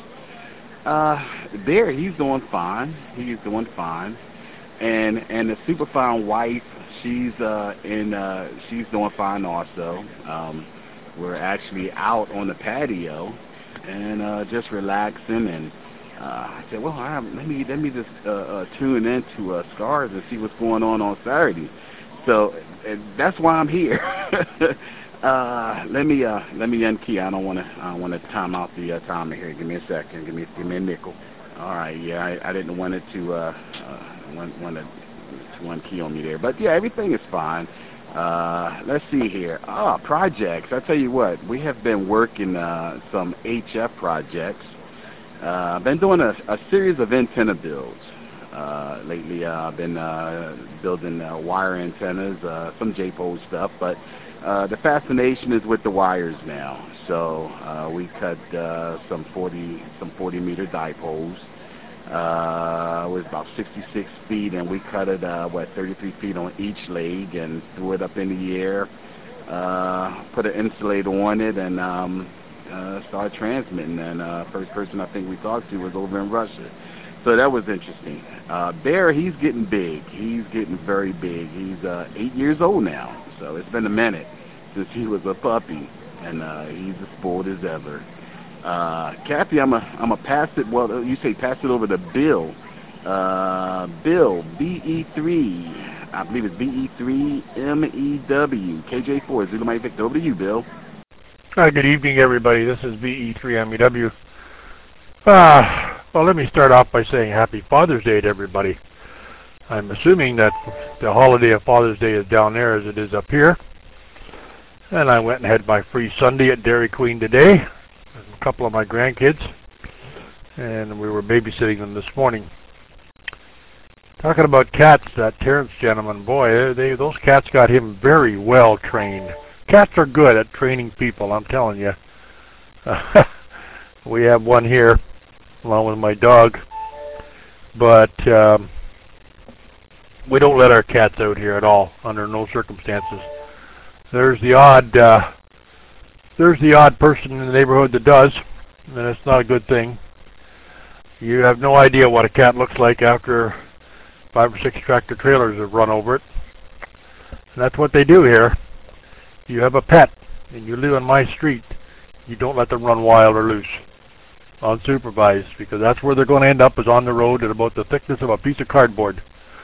Uh, there, he's doing fine. He's doing fine, and and the super fine wife, she's uh, in. Uh, she's doing fine also. Um, we're actually out on the patio and uh, just relaxing and Uh, I said, well, I, let me let me just uh, uh, tune into uh, Scars and see what's going on on Saturday. So and that's why I'm here. uh, let me uh, let me unkey. I don't want to I don't want to time out the uh, timer here. Give me a second. Give me give me a nickel. All right. Yeah, I, I didn't want it to uh, uh, want, want to, to unkey on me there, but yeah, everything is fine. Uh, let's see here. Ah, projects. I tell you what, we have been working uh, some H F projects. Uh, I've been doing a, a series of antenna builds. Uh, lately, uh, I've been uh, building uh, wire antennas, uh, some J-pole stuff, but uh, the fascination is with the wires now. So uh, we cut uh, some forty, some forty meter dipoles. Uh, it was about sixty-six feet, and we cut it uh, what thirty-three feet on each leg, and threw it up in the air. Uh, put an insulator on it, and um, Uh, started transmitting, and uh, first person I think we talked to was over in Russia. So that was interesting. Uh, Bear, he's getting big. He's getting very big. He's uh, eight years old now, so it's been a minute since he was a puppy, and uh, he's as spoiled as ever. Uh, Kathy, I'm a I'm a pass it. Well, you say pass it over to Bill. Uh, Bill B E three. I believe it's B E three M E W K J four. Zulu Mike Victor. Over to you, Bill. Hi, good evening, everybody. This is B E three M E W. Uh, well, let me start off by saying Happy Father's Day to everybody. I'm assuming that the holiday of Father's Day is down there as it is up here. And I went and had my free Sunday at Dairy Queen today with a couple of my grandkids. And we were babysitting them this morning. Talking about cats, that Terrence gentleman, boy, they, those cats got him very well trained. Cats are good at training people, I'm telling you. Uh, we have one here, along with my dog, but um, we don't let our cats out here at all, under no circumstances. There's the odd, uh, there's the odd person in the neighborhood that does, and it's not a good thing. You have no idea what a cat looks like after five or six tractor trailers have run over it. And that's what they do here. You have a pet, and you live on my street, you don't let them run wild or loose, unsupervised, because that's where they're going to end up, is on the road at about the thickness of a piece of cardboard.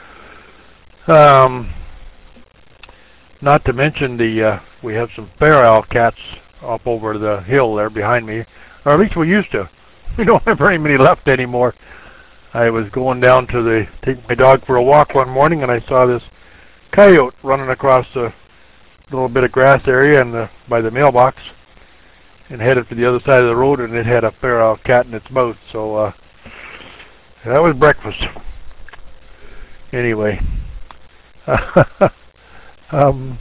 Um, not to mention the, uh, we have some feral cats up over the hill there behind me, or at least we used to. We don't have very many left anymore. I was going down to the, take my dog for a walk one morning, and I saw this coyote running across the little bit of grass area and the, by the mailbox, and headed to the other side of the road, and it had a feral cat in its mouth. So uh, that was breakfast. Anyway, um,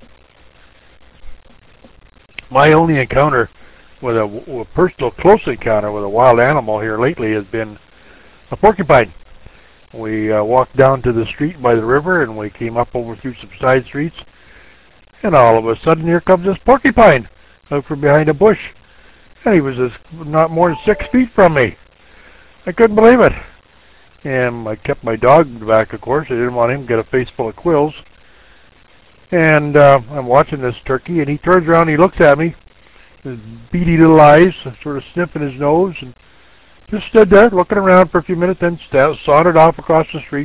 my only encounter with a, a personal close encounter with a wild animal here lately has been a porcupine. We uh, walked down to the street by the river, and we came up over through some side streets. And all of a sudden, here comes this porcupine out from behind a bush. And he was just not more than six feet from me. I couldn't believe it. And I kept my dog back, of course. I didn't want him to get a face full of quills. And uh, I'm watching this turkey, and he turns around and he looks at me, his beady little eyes, sort of sniffing his nose, and just stood there looking around for a few minutes, then sauntered off across the street.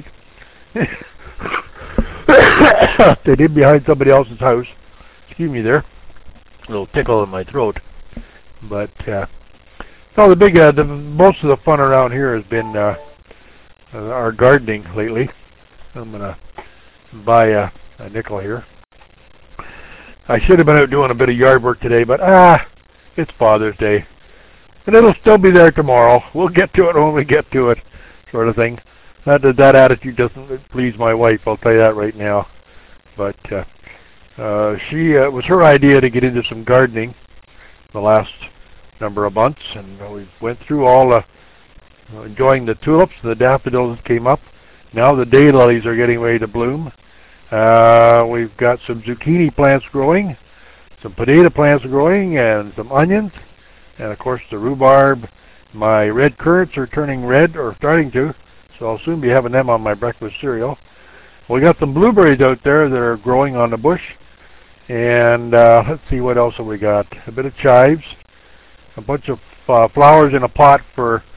They did behind somebody else's house. Excuse me there. A little tickle in my throat. But, uh, no, the big, uh, the, most of the fun around here has been uh, uh, our gardening lately. I'm going to buy a, a nickel here. I should have been out doing a bit of yard work today, but, ah, it's Father's Day. And it'll still be there tomorrow. We'll get to it when we get to it, sort of thing. That, that attitude doesn't please my wife, I'll tell you that right now. But uh, uh, she uh, it was her idea to get into some gardening the last number of months, and uh, we went through all the, uh, enjoying the tulips, the daffodils that came up. Now the daylilies are getting ready to bloom. Uh, we've got some zucchini plants growing, some potato plants growing, and some onions, and of course the rhubarb. My red currants are turning red, or starting to. So I'll soon be having them on my breakfast cereal. We got some blueberries out there that are growing on the bush. And uh, let's see, what else have we got? A bit of chives. A bunch of uh, flowers in a pot for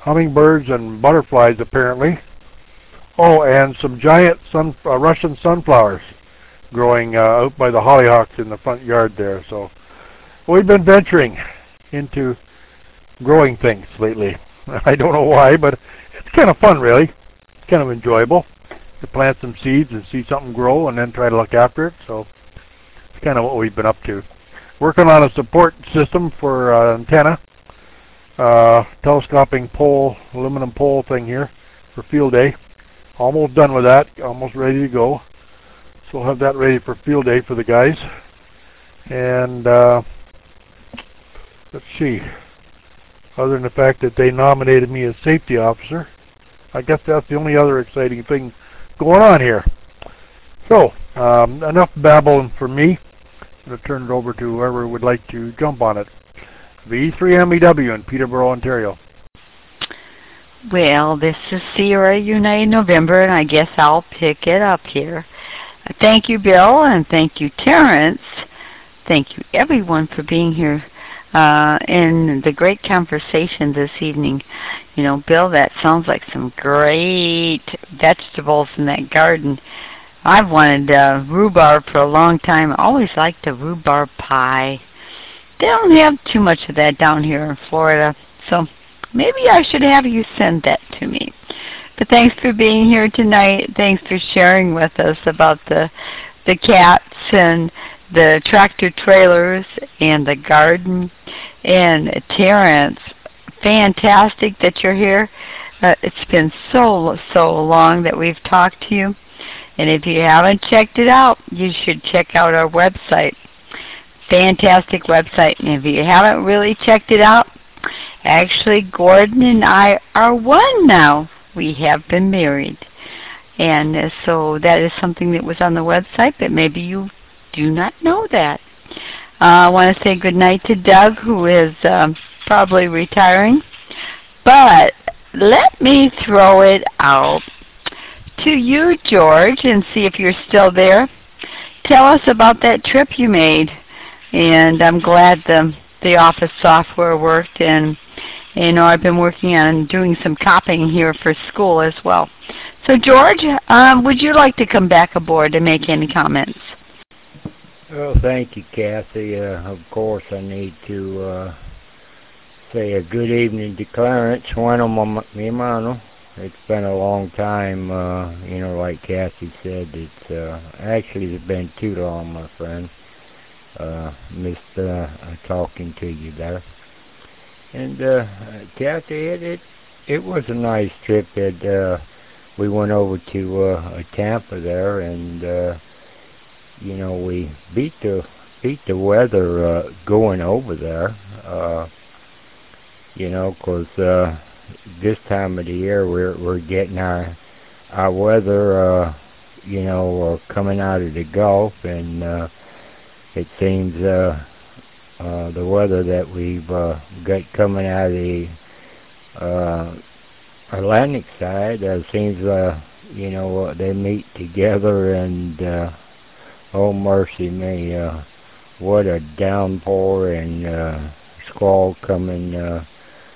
hummingbirds and butterflies apparently. Oh, and some giant sun, uh, Russian sunflowers growing uh, out by the hollyhocks in the front yard there. So we've been venturing into growing things lately. I don't know why, but it's kind of fun, really. It's kind of enjoyable to plant some seeds and see something grow and then try to look after it. So it's kind of what we've been up to. Working on a support system for uh, antenna, uh, telescoping pole, aluminum pole thing here for field day. Almost done with that, almost ready to go. So we'll have that ready for field day for the guys. And uh, let's see, other than the fact that they nominated me as safety officer, I guess that's the only other exciting thing going on here. So, um, enough babbling from me. I'm going to turn it over to whoever would like to jump on it. V E three M E W in Peterborough, Ontario. Well, this is Sierra United November, and I guess I'll pick it up here. Thank you, Bill, and thank you, Terrence. Thank you, everyone, for being here uh, in the great conversation this evening. You know, Bill, that sounds like some great vegetables in that garden. I've wanted uh, rhubarb for a long time. I always liked a rhubarb pie. They don't have too much of that down here in Florida, so maybe I should have you send that to me. But thanks for being here tonight. Thanks for sharing with us about the the cats and the tractor trailers and the garden. And Terrence, fantastic that you're here. Uh, it's been so, so long that we've talked to you. And if you haven't checked it out, you should check out our website. Fantastic website. And if you haven't really checked it out, actually, Gordon and I are one now. We have been married. And uh, so that is something that was on the website, but maybe you do not know that. Uh, I want to say good night to Doug, who is um, probably retiring. But let me throw it out to you, George, and see if you're still there. Tell us about that trip you made. And I'm glad the, the office software worked, and you know, I've been working on doing some copying here for school as well. So, George, um, would you like to come back aboard and make any comments? Well, thank you, Kathy. Uh, of course, I need to uh, say a good evening to Clarence, Bueno, mi hermano. It's been a long time, uh, you know, like Kathy said. It's uh, actually it's been too long, my friend. Uh, missed uh, talking to you there. And uh, Kathy, it, it it was a nice trip. It, uh, we went over to uh, Tampa there, and uh, you know, we beat the beat the weather uh, going over there. Uh, you know, 'cause uh, this time of the year we're we're getting our our weather, uh, you know, uh, coming out of the Gulf, and uh, it seems. Uh, Uh, the weather that we've uh, got coming out of the uh, Atlantic side uh, seems, uh, you know, uh, they meet together, and uh, oh mercy me, uh, what a downpour and uh, squall coming uh,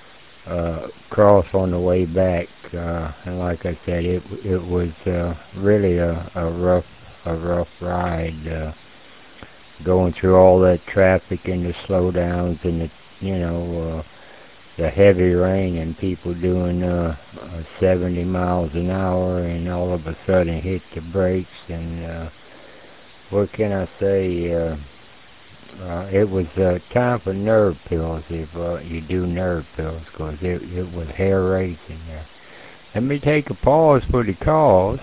uh, across on the way back. Uh, and like I said, it it was uh, really a, a rough a rough ride. Uh, going through all that traffic and the slowdowns and the, you know, uh, the heavy rain and people doing uh, uh, seventy miles an hour and all of a sudden hit the brakes. And uh, what can I say? Uh, uh, it was uh, time for nerve pills if uh, you do nerve pills, because it, it was hair racing there. Let me take a pause for the cause.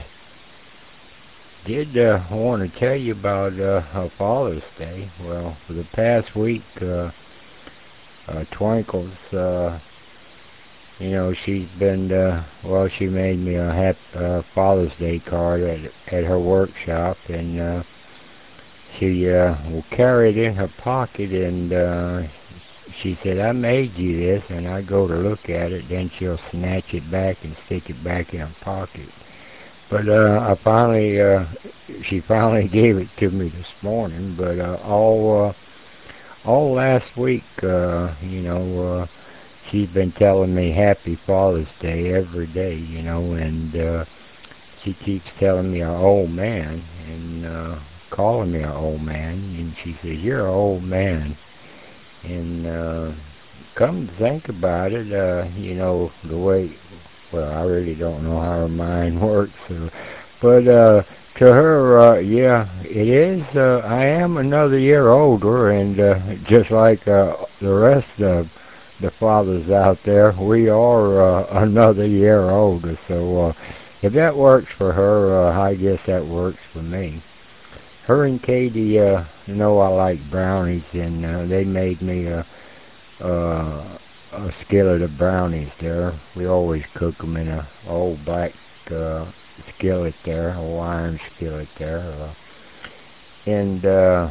Did uh, want to tell you about uh, Father's Day. Well, for the past week, uh, uh, Twinkles, uh, you know, she's been, uh, well, she made me a happy, uh, Father's Day card at at her workshop, and uh, she uh, will carry it in her pocket, and uh, she said, I made you this, and I go to look at it, then she'll snatch it back and stick it back in her pocket. But uh, I finally, uh, she finally gave it to me this morning. But uh, all, uh, all last week, uh, you know, uh, she's been telling me Happy Father's Day every day, you know, and uh, she keeps telling me an old man and uh, calling me an old man, and she says, "You're an old man." And uh, come to think about it, uh, you know, the way, well, I really don't know how her mind works, uh, but uh, to her, uh, yeah, it is. Uh, I am another year older, and uh, just like uh, the rest of the fathers out there, we are uh, another year older. So uh, if that works for her, uh, I guess that works for me. Her and Katie uh, know I like brownies, and uh, they made me a, uh, a skillet of brownies there. We always cook them in a old black uh, skillet there, a iron skillet there. Uh, and uh,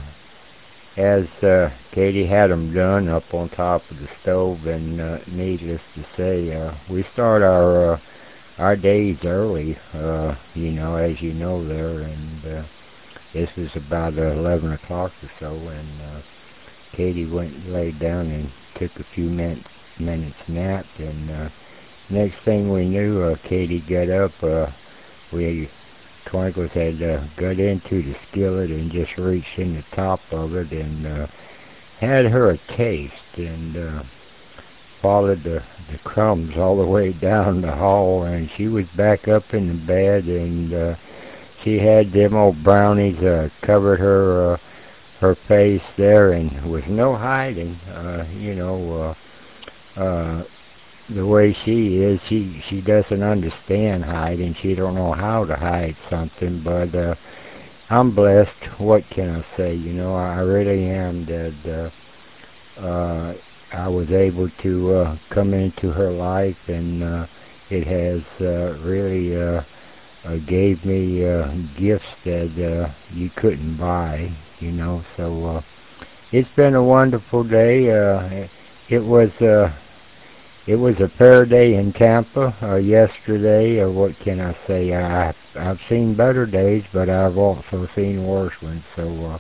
as uh, Katie had them done up on top of the stove, and uh, needless to say, uh, we start our uh, our days early, uh, you know, as you know there, and uh, this was about uh, eleven o'clock or so, and uh, Katie went and laid down and took a few minutes, minutes nap, and uh, next thing we knew, uh, Katie got up. Uh, we Twinkles had uh, got into the skillet and just reached in the top of it and uh, had her a taste, and uh, followed the, the crumbs all the way down the hall, and she was back up in the bed, and uh, she had them old brownies uh, covered her uh, her face there, and with no hiding, uh, you know, uh, uh, the way she is, she she doesn't understand hiding. She don't know how to hide something, but uh, I'm blessed. What can I say? You know, I really am that uh, uh, I was able to uh, come into her life, and uh, it has uh, really uh, uh, gave me uh, gifts that uh, you couldn't buy. You know, so uh, it's been a wonderful day. Uh, it was. Uh, It was a fair day in Tampa uh, yesterday. Uh, what can I say? I, I've seen better days, but I've also seen worse ones. So, uh,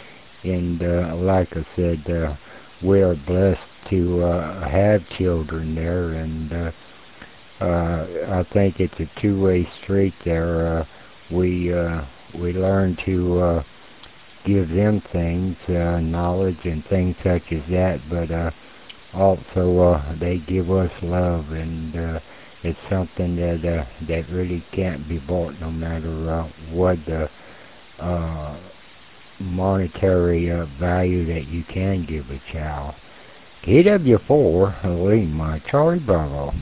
and uh, like I said, uh, we are blessed to uh, have children there, and uh, uh, I think it's a two-way street there. Uh, we uh, we learn to uh, give them things, uh, knowledge and things such as that, but uh, also uh, they give us love, and uh, it's something that uh, that really can't be bought, no matter uh, what the uh, monetary uh, value that you can give a child. K W four, Lima, Charlie Bravo.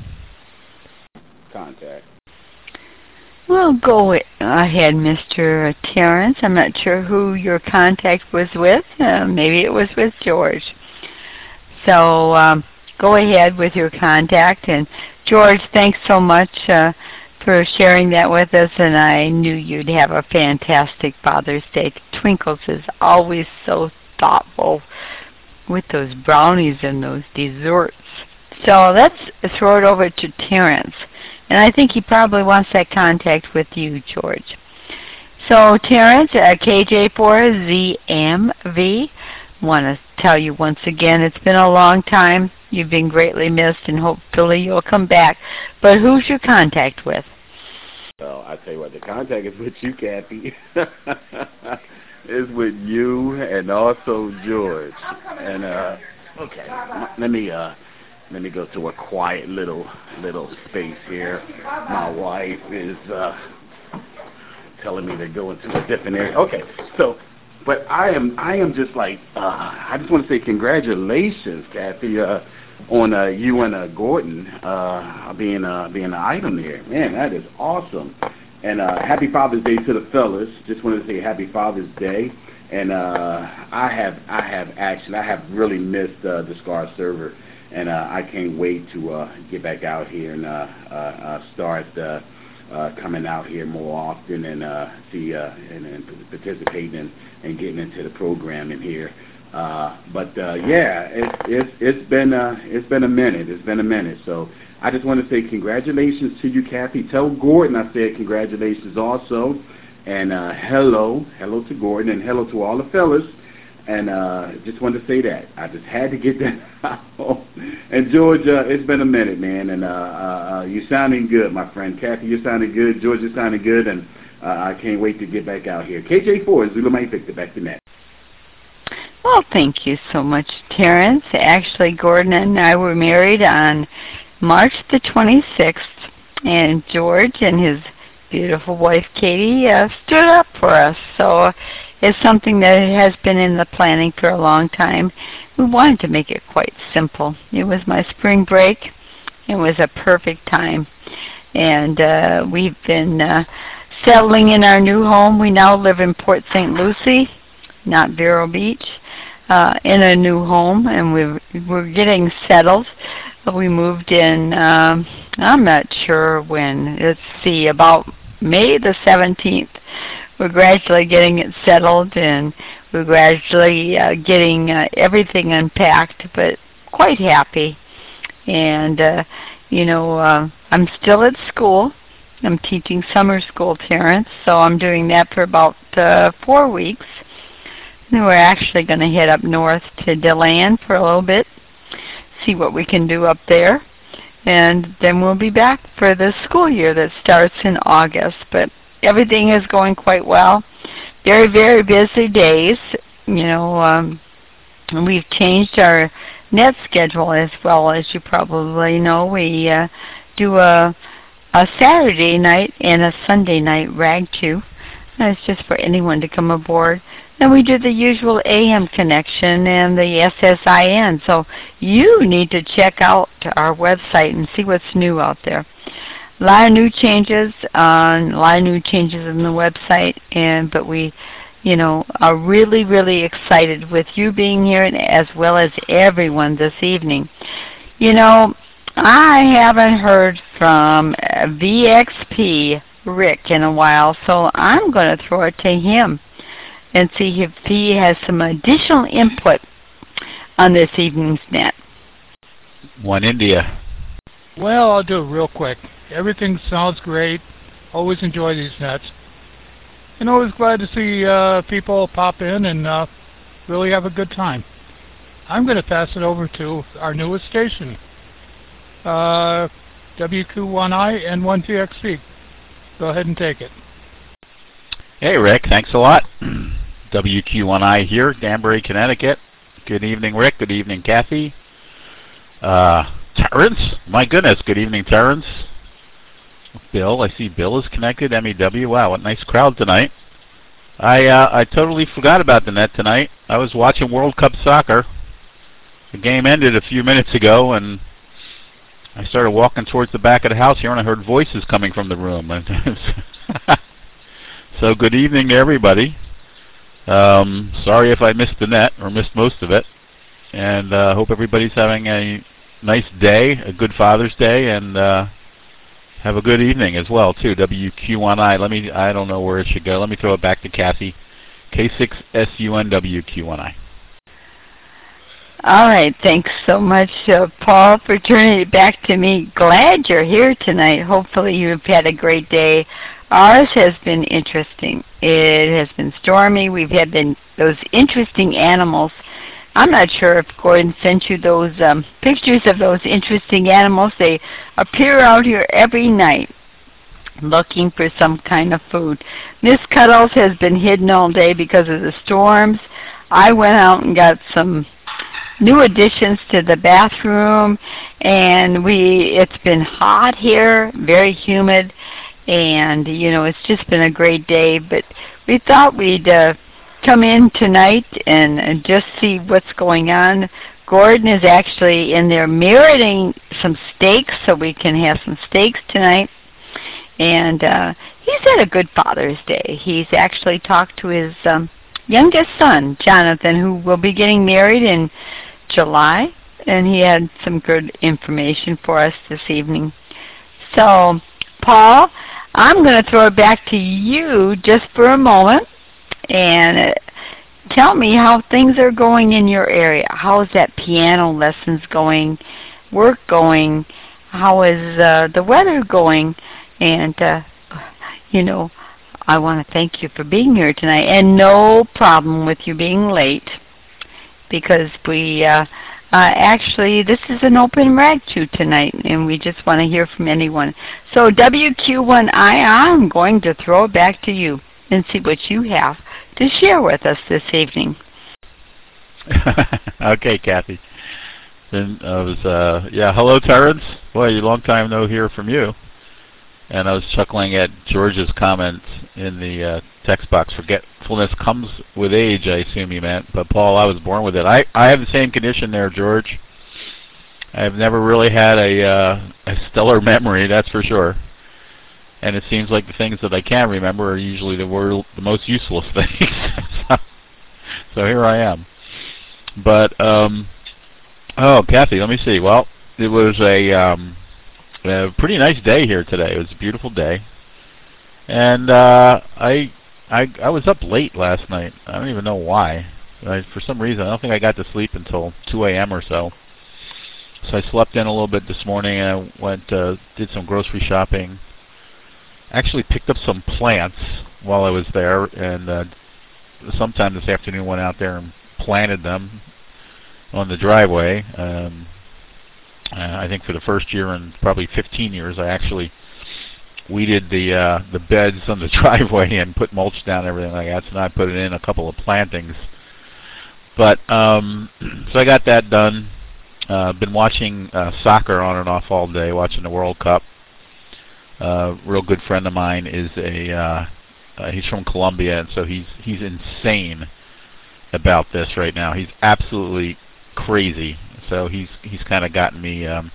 Contact. Well, go ahead, Mister Terrence. I'm not sure who your contact was with. Uh, maybe it was with George. So um, go ahead with your contact. And George, thanks so much uh, for sharing that with us. And I knew you'd have a fantastic Father's Day. Twinkles is always so thoughtful with those brownies and those desserts. So let's throw it over to Terrence. And I think he probably wants that contact with you, George. So Terrence, uh, K J four Z M V, want to tell you once again, it's been a long time. You've been greatly missed, and hopefully you'll come back. But who's your contact with? Well, I tell you what, the contact is with you, Kathy. It's with you and also George. And uh, okay, let me uh, let me go to a quiet little little space here. My wife is uh, telling me to go into a different area. Okay, so. But I am, I am just like, uh, I just want to say congratulations, Kathy, uh, on uh, you and uh, Gordon uh, being uh, being an item there. Man, that is awesome. And uh, happy Father's Day to the fellas. Just wanted to say happy Father's Day. And uh, I have, I have actually, I have really missed uh, the Scar server, and uh, I can't wait to uh, get back out here and uh, uh, uh, start. Uh, Uh, coming out here more often and uh, see uh, and, and participating and, and getting into the program in here. Uh, but uh, yeah, it's it's it's been uh, it's been a minute. It's been a minute. So I just want to say congratulations to you, Kathy. Tell Gordon I said congratulations also, and uh, hello, hello to Gordon, and hello to all the fellas. And uh, just wanted to say that. I just had to get that out. And George, uh, it's been a minute, man, and uh, uh, you're sounding good, my friend. Kathy, you're sounding good. George, you're sounding good, and uh, I can't wait to get back out here. K J four, Zulu Main Victor, back to net. Well, thank you so much, Terrence. Actually, Gordon and I were married on March the twenty-sixth, and George and his beautiful wife, Katie, uh, stood up for us. So it's something that has been in the planning for a long time. We wanted to make it quite simple. It was my spring break. It was a perfect time. And uh, we've been uh, settling in our new home. We now live in Port Saint Lucie, not Vero Beach, uh, in a new home, and we're, we're getting settled. We moved in, um, I'm not sure when, let's see, about May the seventeenth. We're gradually getting it settled, and we're gradually uh, getting uh, everything unpacked, but quite happy. And, uh, you know, uh, I'm still at school. I'm teaching summer school, Terrence, so I'm doing that for about uh, four weeks. And we're actually going to head up north to DeLand for a little bit, see what we can do up there. And then we'll be back for the school year that starts in August. But everything is going quite well. Very, very busy days. You know, um, we've changed our net schedule as well, as you probably know. We uh, do a, a Saturday night and a Sunday night rag chew. And it's just for anyone to come aboard. Then we do the usual A M connection and the S S I N. So you need to check out our website and see what's new out there. A lot of new changes on a lot of new changes in the website, and but we, you know, are really, really excited with you being here, and as well as everyone this evening. You know, I haven't heard from V X P Rick in a while, so I'm going to throw it to him and see if he has some additional input on this evening's net. One India. Well, I'll do it real quick. Everything sounds great. Always enjoy these nets. And always glad to see uh, people pop in and uh, really have a good time. I'm going to pass it over to our newest station, uh, W Q one I and one T X C. Go ahead and take it. Hey, Rick. Thanks a lot. W Q one I here, Danbury, Connecticut. Good evening, Rick. Good evening, Kathy. Uh, Terrence. My goodness. Good evening, Terrence. Bill. I see Bill is connected. M E W. Wow, what a nice crowd tonight. I uh, I totally forgot about the net tonight. I was watching World Cup soccer. The game ended a few minutes ago, and I started walking towards the back of the house here, and I heard voices coming from the room. So good evening to everybody. Um, sorry if I missed the net or missed most of it, and uh, hope everybody's having a nice day, a good Father's Day, and uh, have a good evening as well too. W Q one I. Let me. I don't know where it should go. Let me throw it back to Kathy. K six S U N W Q one I. All right. Thanks so much, uh, Paul, for turning it back to me. Glad you're here tonight. Hopefully you've had a great day. Ours has been interesting. It has been stormy. We've had been those interesting animals. I'm not sure if Gordon sent you those um, pictures of those interesting animals. They appear out here every night looking for some kind of food. Miss Cuddles has been hidden all day because of the storms. I went out and got some new additions to the bathroom, and we it's been hot here, very humid. And, you know, it's just been a great day. But we thought we'd uh, come in tonight and, and just see what's going on. Gordon is actually in there marinating some steaks, so we can have some steaks tonight. And uh, he's had a good Father's Day. He's actually talked to his um, youngest son, Jonathan, who will be getting married in July. And he had some good information for us this evening. So, Paul, I'm going to throw it back to you just for a moment and uh, tell me how things are going in your area. How is that piano lessons going, work going? How is uh, the weather going? And, uh, you know, I want to thank you for being here tonight. And no problem with you being late. because we uh, uh, actually, this is an open rag chew tonight, and we just want to hear from anyone. So W Q one I, I'm going to throw it back to you and see what you have to share with us this evening. Okay, Kathy. Then I was, uh, yeah, hello, Terrence. Boy, long time no hear from you. And I was chuckling at George's comment in the uh, text box. Forgetfulness comes with age, I assume he meant. But, Paul, I was born with it. I, I have the same condition there, George. I've never really had a, uh, a stellar memory, that's for sure. And it seems like the things that I can remember are usually the, wor the most useless things. so, so here I am. But, um, oh, Kathy, let me see. Well, it was a... Um, A pretty nice day here today. It was a beautiful day, and uh, I, I I was up late last night. I don't even know why. I, for some reason, I don't think I got to sleep until two A M or so. So I slept in a little bit this morning, and I went uh, did some grocery shopping. Actually, picked up some plants while I was there, and uh, sometime this afternoon went out there and planted them on the driveway. Um, Uh, I think for the first year in probably fifteen years, I actually weeded the uh, the beds on the driveway and put mulch down and everything like that. So now I put it in a couple of plantings. But um, so I got that done. Uh, been watching uh, soccer on and off all day, watching the World Cup. Uh, real good friend of mine is a uh, uh, he's from Colombia, and so he's he's insane about this right now. He's absolutely crazy. So he's he's kind of gotten me um,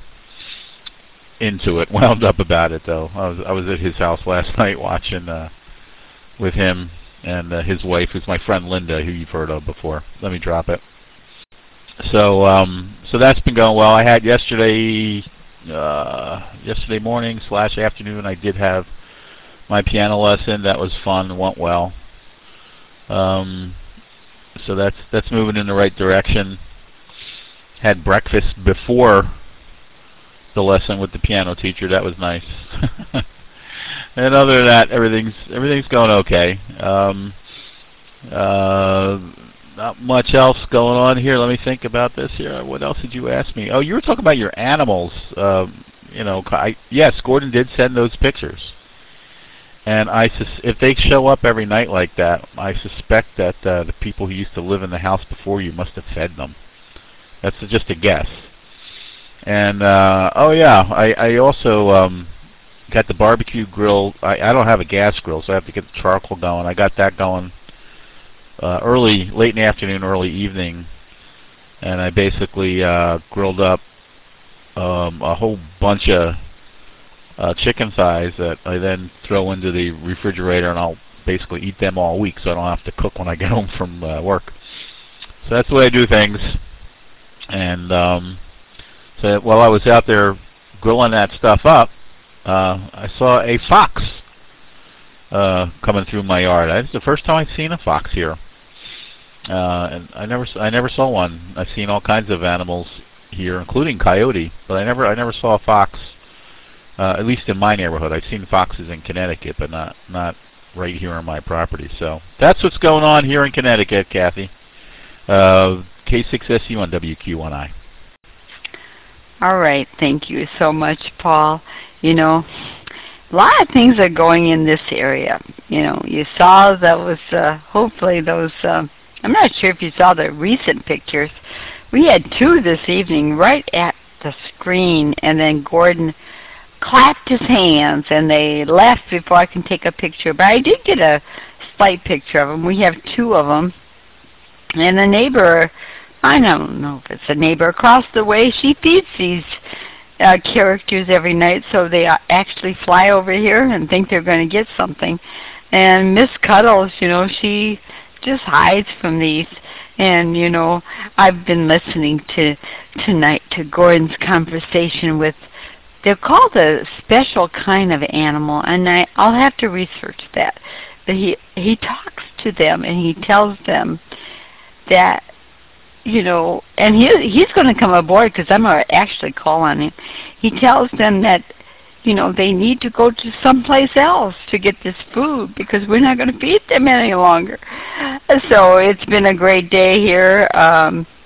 into it, wound up about it though. I was I was at his house last night watching uh, with him and uh, his wife, who's my friend Linda, who you've heard of before. Let me drop it. So um, so that's been going well. I had yesterday uh, yesterday morning slash afternoon. I did have my piano lesson. That was fun. Went well. Um, so that's that's moving in the right direction. Had breakfast before the lesson with the piano teacher. That was nice. And other than that, everything's everything's going okay. Um, uh, not much else going on here. Let me think about this here. What else did you ask me? Oh, you were talking about your animals. Um, you know, I, yes, Gordon did send those pictures. And I sus if they show up every night like that, I suspect that uh, the people who used to live in the house before you must have fed them. That's just a guess. And, uh, oh yeah, I, I also um, got the barbecue grill. I, I don't have a gas grill, so I have to get the charcoal going. I got that going uh, early, late in the afternoon, early evening. And I basically uh, grilled up um, a whole bunch of uh, chicken thighs that I then throw into the refrigerator, and I'll basically eat them all week so I don't have to cook when I get home from uh, work. So that's the way I do things. And um, so while I was out there grilling that stuff up, uh, I saw a fox uh, coming through my yard. It's the first time I've seen a fox here, uh, and I never I never saw one. I've seen all kinds of animals here, including coyote, but I never I never saw a fox. Uh, at least in my neighborhood, I've seen foxes in Connecticut, but not not right here on my property. So that's what's going on here in Connecticut, Kathy. Uh, K six S U on W Q one I. All right. Thank you so much, Paul. You know, a lot of things are going in this area. You know, you saw those, uh, hopefully those, uh, I'm not sure if you saw the recent pictures. We had two this evening right at the screen, and then Gordon clapped his hands, and they left before I can take a picture. But I did get a slight picture of them. We have two of them. And the neighbor, I don't know if it's a neighbor across the way, she feeds these uh, characters every night, so they uh, actually fly over here and think they're going to get something. And Miss Cuddles, you know, she just hides from these. And, you know, I've been listening to tonight to Gordon's conversation with, they're called a special kind of animal, and I, I'll have to research that. But he, he talks to them, and he tells them that, you know, and he he's going to come aboard because I'm going to actually call on him. He tells them that, you know, they need to go to someplace else to get this food because we're not going to feed them any longer. So it's been a great day here. Um,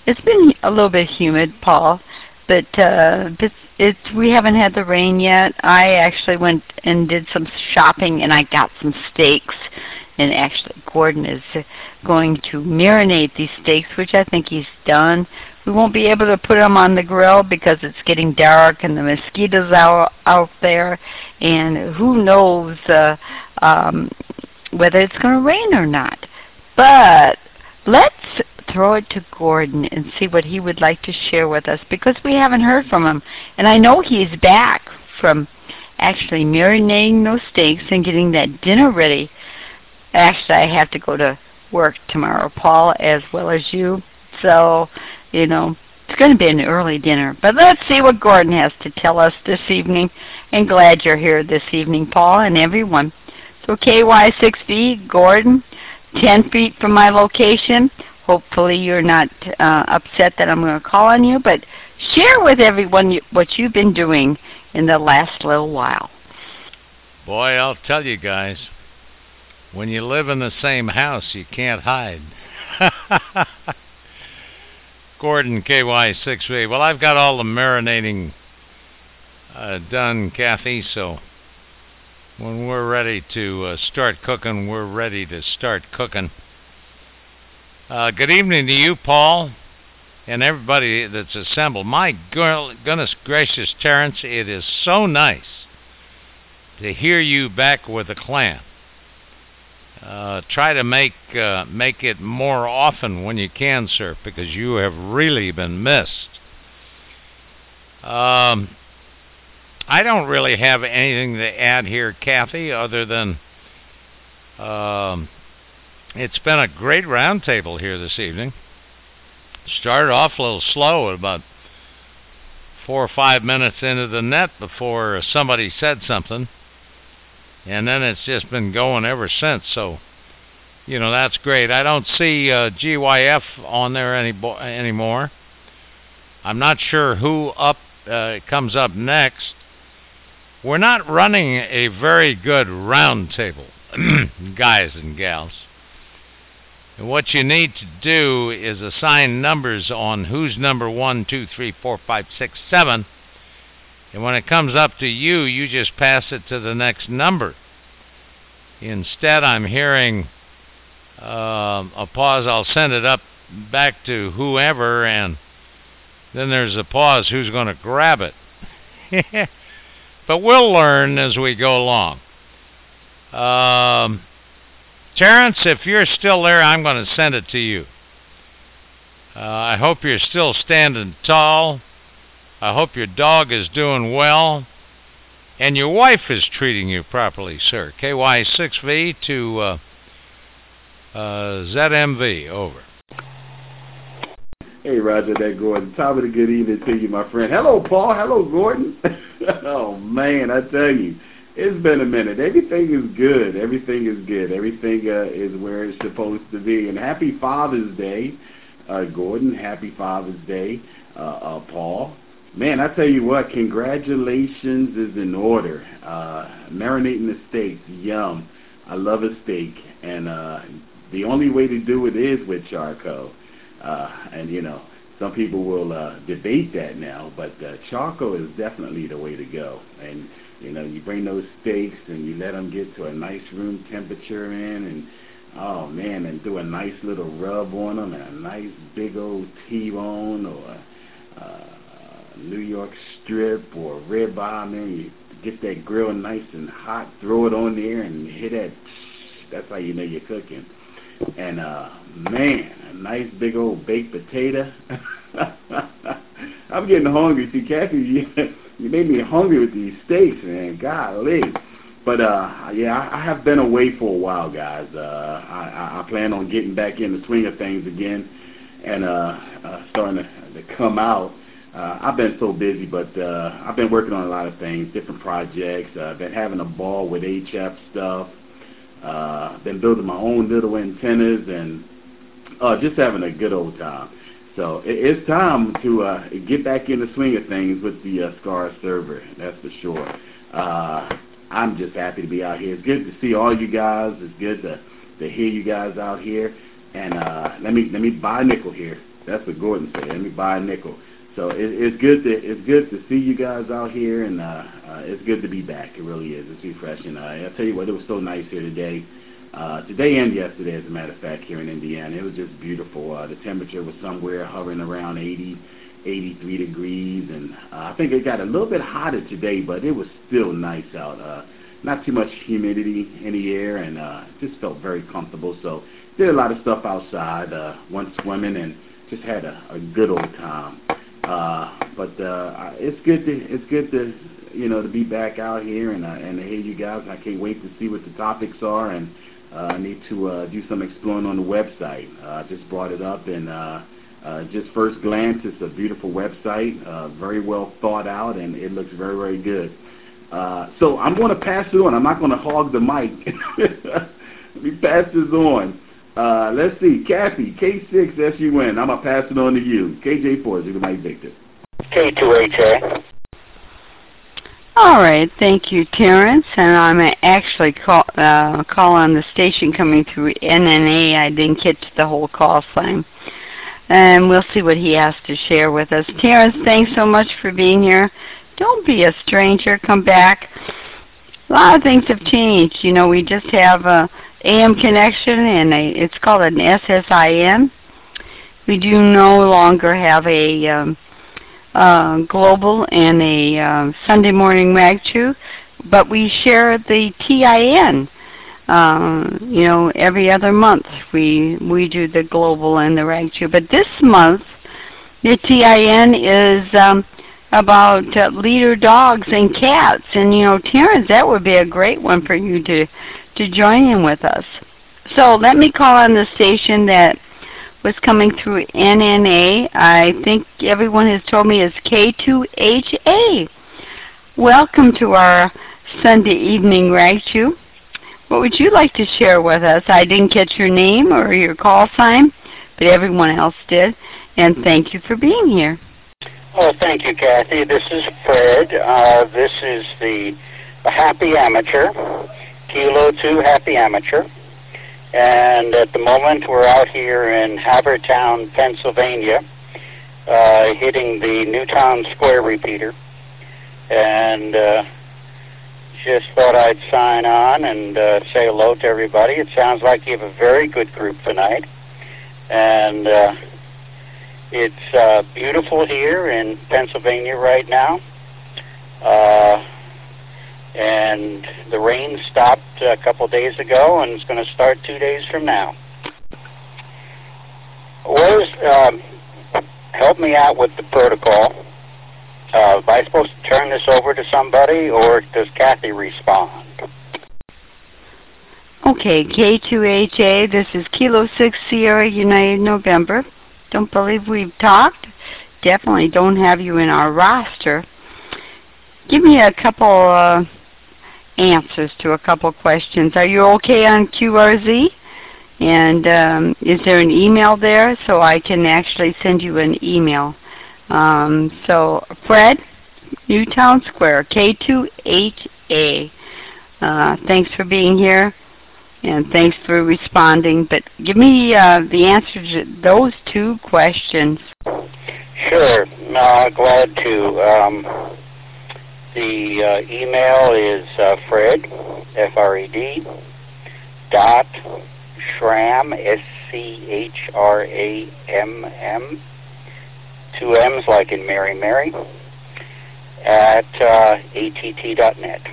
It's been a little bit humid, Paul, but uh, it's, it's we haven't had the rain yet. I actually went and did some shopping, and I got some steaks. And actually, Gordon is going to marinate these steaks, which I think he's done. We won't be able to put them on the grill because it's getting dark and the mosquitoes out out there, and who knows uh, um, whether it's going to rain or not. But let's throw it to Gordon and see what he would like to share with us, because we haven't heard from him. And I know he's back from actually marinating those steaks and getting that dinner ready. Actually, I have to go to work tomorrow, Paul, as well as you. So, you know, it's going to be an early dinner. But let's see what Gordon has to tell us this evening. And glad you're here this evening, Paul, and everyone. So K Y six V, Gordon, ten feet from my location. Hopefully you're not uh, upset that I'm going to call on you, but share with everyone you, what you've been doing in the last little while. Boy, I'll tell you guys, when you live in the same house, you can't hide. Gordon, K Y six V. Well, I've got all the marinating uh, done, Kathy, so when we're ready to uh, start cooking, we're ready to start cooking. Uh, good evening to you, Paul, and everybody that's assembled. My girl, goodness gracious, Terrence, it is so nice to hear you back with the clan. Uh, try to make uh, make it more often when you can, sir, because you have really been missed. Um, I don't really have anything to add here, Kathy, other than um, it's been a great roundtable here this evening. Started off a little slow at about four or five minutes into the net before somebody said something. And then it's just been going ever since. So, you know, that's great. I don't see uh, G Y F on there any anymore. I'm not sure who up uh, comes up next. We're not running a very good round table, guys and gals. And what you need to do is assign numbers on who's number one, two, three, four, five, six, seven. And when it comes up to you, you just pass it to the next number. Instead, I'm hearing uh, a pause. I'll send it up back to whoever, and then there's a pause. Who's going to grab it? But we'll learn as we go along. Um, Terrence, if you're still there, I'm going to send it to you. Uh, I hope you're still standing tall. I hope your dog is doing well, and your wife is treating you properly, sir. K Y six V to uh, uh, Z M V, over. Hey, Roger, that Gordon. Top of the good evening to you, my friend. Hello, Paul. Hello, Gordon. Oh, man, I tell you, it's been a minute. Everything is good. Everything is good. Everything uh, is where it's supposed to be. And happy Father's Day, uh, Gordon. Happy Father's Day, uh, uh, Paul. Man, I tell you what, congratulations is in order. Uh, marinating the steaks, yum. I love a steak, and uh, the only way to do it is with charcoal. Uh, and, you know, some people will uh, debate that now, but uh, charcoal is definitely the way to go. And, you know, you bring those steaks and you let them get to a nice room temperature in, and, oh, man, and do a nice little rub on them, and a nice big old T-bone or a uh, New York strip or ribeye, man. You get that grill nice and hot, throw it on there, and you hit that. That's how you know you're cooking. And uh, man, a nice big old baked potato. I'm getting hungry. See, Kathy, you, you made me hungry with these steaks, man. Golly. But uh, yeah, I, I have been away for a while, guys. Uh, I, I plan on getting back in the swing of things again, and uh, uh, starting to, to come out. Uh, I've been so busy, but uh, I've been working on a lot of things, different projects. I've uh, been having a ball with H F stuff. Uh, been building my own little antennas, and uh, just having a good old time. So it, it's time to uh, get back in the swing of things with the uh, SCAR server, that's for sure. Uh, I'm just happy to be out here. It's good to see all you guys. It's good to, to hear you guys out here. And uh, let me let me buy a nickel here. That's what Gordon said. Let me buy a nickel. So it, it's good to it's good to see you guys out here, and uh, uh, it's good to be back. It really is. It's refreshing. Uh, I'll tell you what, it was so nice here today. Uh, today and yesterday, as a matter of fact, here in Indiana, it was just beautiful. Uh, the temperature was somewhere hovering around eighty, eighty-three degrees, and uh, I think it got a little bit hotter today, but it was still nice out. Uh, not too much humidity in the air, and uh, just felt very comfortable. So did a lot of stuff outside, uh, went swimming, and just had a, a good old time. Uh, but uh, it's good to it's good to you know to be back out here and uh, and to hear you guys. I can't wait to see what the topics are, and uh, I need to uh, do some exploring on the website. I uh, just brought it up, and uh, uh, just first glance, it's a beautiful website, uh, very well thought out, and it looks very very good. Uh, so I'm going to pass it on. I'm not going to hog the mic. Let me pass this on. Uh, let's see, Kathy, K six S U N. I'm going to pass it on to you. K J four, zero Mike Victor. K two H A. All right, thank you, Terrence. And I'm actually call, uh, call on the station coming through N N A. I didn't get to the whole call sign. And we'll see what he has to share with us. Terrence, thanks so much for being here. Don't be a stranger. Come back. A lot of things have changed. You know, we just have a A M connection, and a, it's called an S S I N. We do no longer have a um, uh, global and a uh, Sunday morning Ragchew, but we share the T I N. Uh, you know, every other month we we do the global and the Ragchew. But this month, the T I N is um, about uh, leader dogs and cats. And, you know, Terrence, that would be a great one for you to, to join in with us. So let me call on the station that was coming through N N A. I think everyone has told me it's K two H A. Welcome to our Sunday evening Ragchew. What would you like to share with us? I didn't catch your name or your call sign, but everyone else did. And thank you for being here. Well, thank you, Kathy. This is Fred. Uh, this is the Happy Amateur, Kilo two Happy Amateur. And at the moment, we're out here in Havertown, Pennsylvania, uh, hitting the Newtown Square repeater. And uh, just thought I'd sign on and uh, say hello to everybody. It sounds like you have a very good group tonight. And uh, it's uh, beautiful here in Pennsylvania right now. Uh, and the rain stopped a couple days ago, and it's going to start two days from now. Was, um, help me out with the protocol. Uh, am I supposed to turn this over to somebody, or does Kathy respond? Okay, K two H A, this is Kilo six Sierra United November. Don't believe we've talked. Definitely don't have you in our roster. Give me a couple uh, answers to a couple questions. Are you okay on Q R Z? And um, is there an email there so I can actually send you an email? Um, so, Fred, Newtown Square, K two H A. Uh, thanks for being here, and thanks for responding. But give me uh, the answer to those two questions. Sure. No, glad to. Um, the uh, email is uh, Fred, F R E D, dot Schramm, S C H R A M M, two M's like in Mary Mary, at uh, A T T dot net.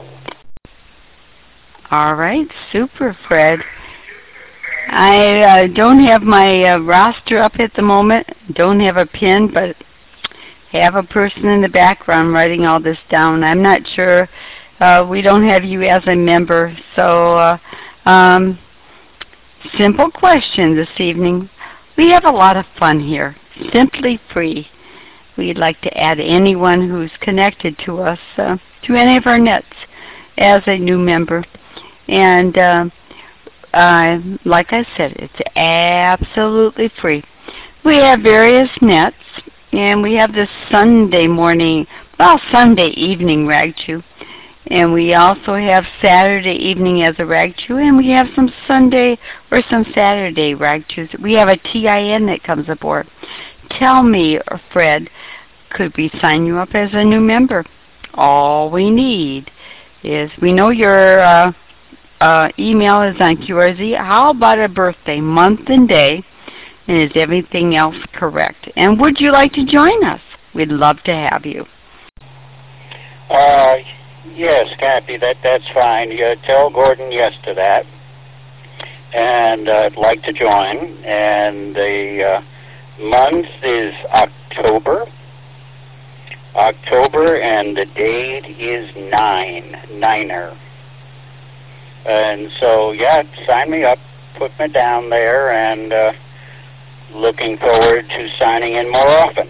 All right, super, Fred. I uh, don't have my uh, roster up at the moment. Don't have a pin, but have a person in the background writing all this down. I'm not sure. Uh, we don't have you as a member. So, uh, um, simple question this evening. We have a lot of fun here. Simply free. We'd like to add anyone who's connected to us, uh, to any of our nets, as a new member. And uh, uh, like I said, it's absolutely free. We have various nets, and we have this Sunday morning, well, Sunday evening Ragchew. And we also have Saturday evening as a rag chew, and we have some Sunday or some Saturday rag chews. We have a T I N that comes aboard. Tell me, Fred, could we sign you up as a new member? All we need is, we know your uh, uh, email is on Q R Z. How about a birthday, month and day? And is everything else correct? And would you like to join us? We'd love to have you. Uh, yes, Kathy, that, that's fine. You tell Gordon yes to that. And uh, I'd like to join. And the uh, month is October. October, and the date is nine, niner. And so, yeah, sign me up, put me down there, and uh, looking forward to signing in more often.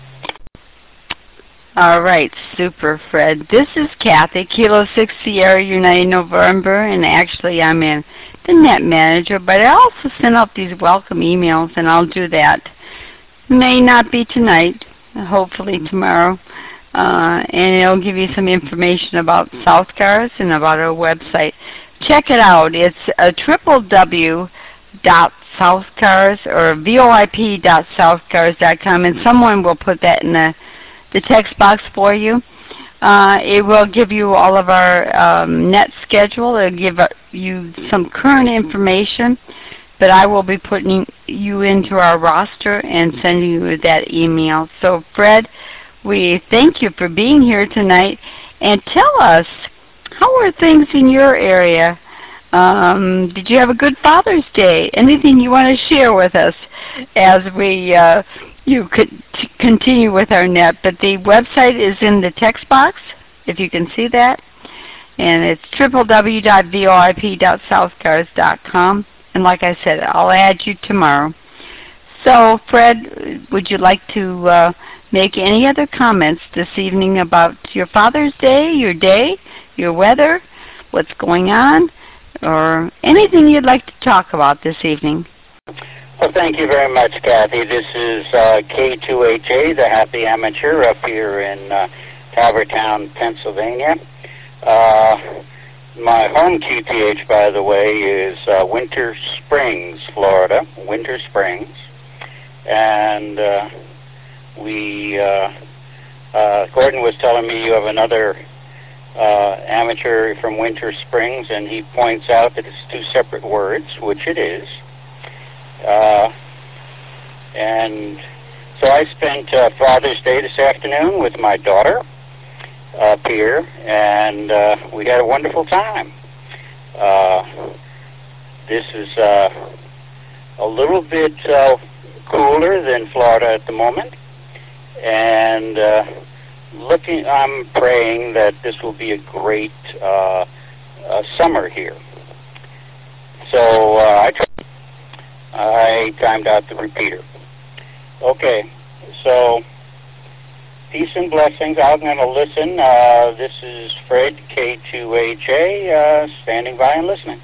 All right, super, Fred. This is Kathy, Kilo six Sierra United November, and actually I'm in the net manager, but I also send out these welcome emails, and I'll do that. May not be tonight, hopefully tomorrow, uh, and it'll give you some information about Southcars and about our website. Check it out. It's a triple w dot southcars or V O I P dot southcars dot com, and someone will put that in the the text box for you. Uh, it will give you all of our um, net schedule. It will give uh, you some current information, but I will be putting you into our roster and sending you that email. So, Fred, we thank you for being here tonight, and tell us, how are things in your area? Um, did you have a good Father's Day? Anything you want to share with us as we uh, you could continue with our net? But the website is in the text box, if you can see that, and it's triple w dot V O I P dot southcars dot com. And like I said, I'll add you tomorrow. So, Fred, would you like to uh, make any other comments this evening about your Father's Day, your day, your weather, what's going on, or anything you'd like to talk about this evening? Well, thank you very much, Kathy. This is uh, K two H A, the Happy Amateur, up here in uh, Havertown, Pennsylvania. Uh, my home Q T H, by the way, is uh, Winter Springs, Florida. Winter Springs. And uh, we, uh, uh, Gordon was telling me you have another uh, amateur from Winter Springs, and he points out that it's two separate words, which it is. Uh, and so I spent uh, Father's Day this afternoon with my daughter up here, and uh, we had a wonderful time. Uh, this is uh, a little bit uh, cooler than Florida at the moment, and uh, looking, I'm praying that this will be a great uh, uh, summer here. So uh, I, I timed out the repeater. Okay, so peace and blessings. I'm going to listen. Uh, this is Fred, K two H A, uh, standing by and listening.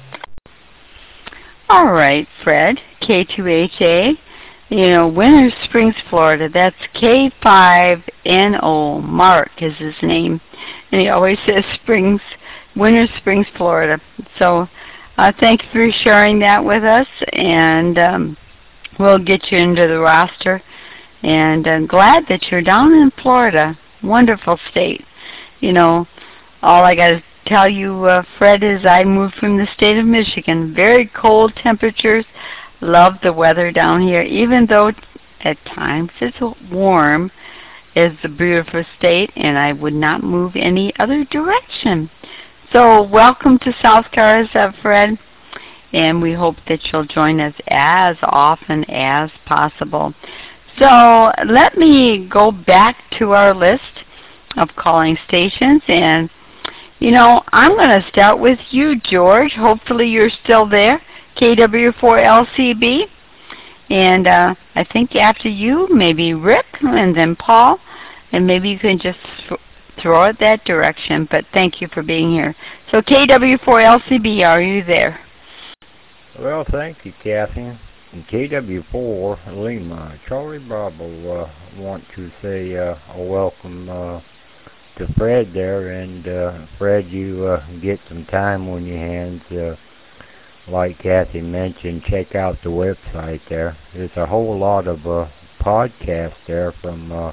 All right, Fred, K two H A. You know, Winter Springs, Florida. That's K five N O. Mark is his name. And he always says Springs, Winter Springs, Florida. So uh, thank you for sharing that with us. And um, we'll get you into the roster. And I'm glad that you're down in Florida. Wonderful state. You know, all I got to tell you, uh, Fred, is I moved from the state of Michigan. Very cold temperatures. Love the weather down here, even though at times it's warm. It's a beautiful state, and I would not move any other direction. So welcome to Southcars, uh, Fred, and we hope that you'll join us as often as possible. So let me go back to our list of calling stations, and you know, I'm going to start with you, George. Hopefully you're still there. K W four L C B, and uh, I think after you, maybe Rick, and then Paul, and maybe you can just throw it that direction, but thank you for being here. So K W four L C B, are you there? Well, thank you, Kathy. And K W four Lima, Charlie Bravo, uh, want to say uh, a welcome uh, to Fred there, and uh, Fred, you uh, get some time on your hands. Uh, like Kathy mentioned, check out the website there. There's a whole lot of uh, podcasts there from uh,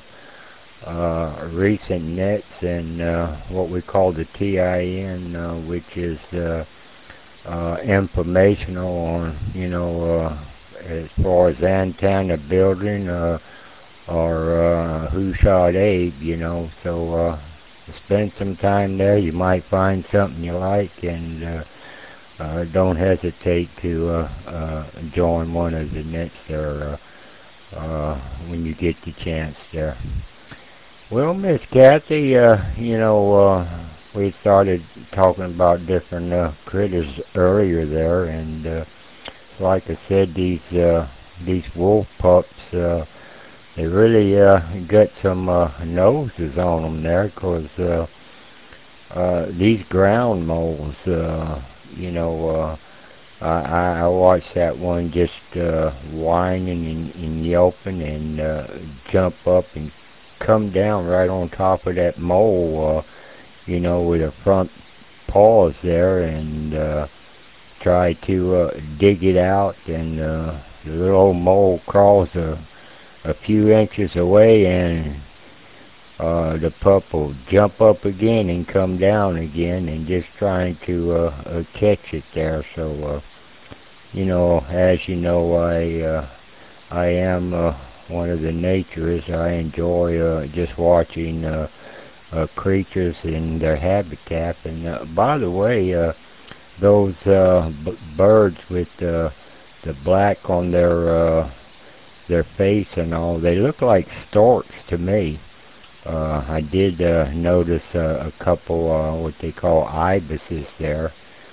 uh, recent nets and uh, what we call the T I N, uh, which is uh, uh, informational on, you know, uh, as far as antenna building uh, or uh, who shot Abe, you know. So uh, spend some time there. You might find something you like, and uh, uh, don't hesitate to uh, uh, join one of the nets there uh, uh, when you get the chance there. Well, Miss Kathy, uh, you know, uh, we started talking about different uh, critters earlier there, and uh, like I said, these uh, these wolf pups, uh, they really uh, got some uh, noses on them there, because uh, uh, these ground moles, uh, you know, uh, I, I watched that one just uh, whining and, and yelping and uh, jump up and come down right on top of that mole, uh, you know, with her front paws there, and uh, try to uh, dig it out, and uh, the little old mole crawls a, a few inches away, and uh, the pup will jump up again and come down again, and just trying to uh, uh, catch it there. So, uh, you know, as you know, I uh, I am uh, one of the naturists. I enjoy uh, just watching uh, uh, creatures in their habitat. And uh, by the way, uh, those uh, b birds with uh, the black on their uh, their face and all, they look like storks to me. Uh, I did uh, notice uh, a couple uh, what they call ibises there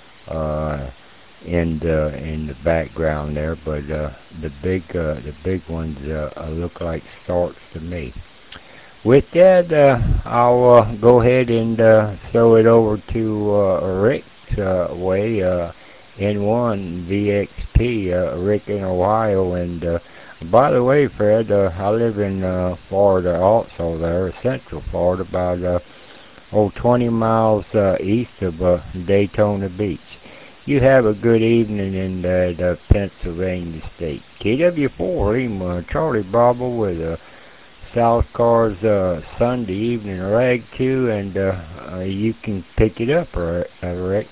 uh, in the in the background there, but uh, the big uh, the big ones uh, look like storks to me. With that, uh, I'll uh, go ahead and uh, throw it over to uh, Rick uh, Way, uh, N one V X P, uh, Rick in Ohio. And uh, by the way, Fred, uh, I live in uh, Florida also there, Central Florida, about uh, oh, twenty miles uh, east of uh, Daytona Beach. You have a good evening in uh, the Pennsylvania State. K W four, Lima, Charlie Bravo with a South Car's uh, Sunday evening rag too, and uh, uh, you can pick it up, uh, Rick.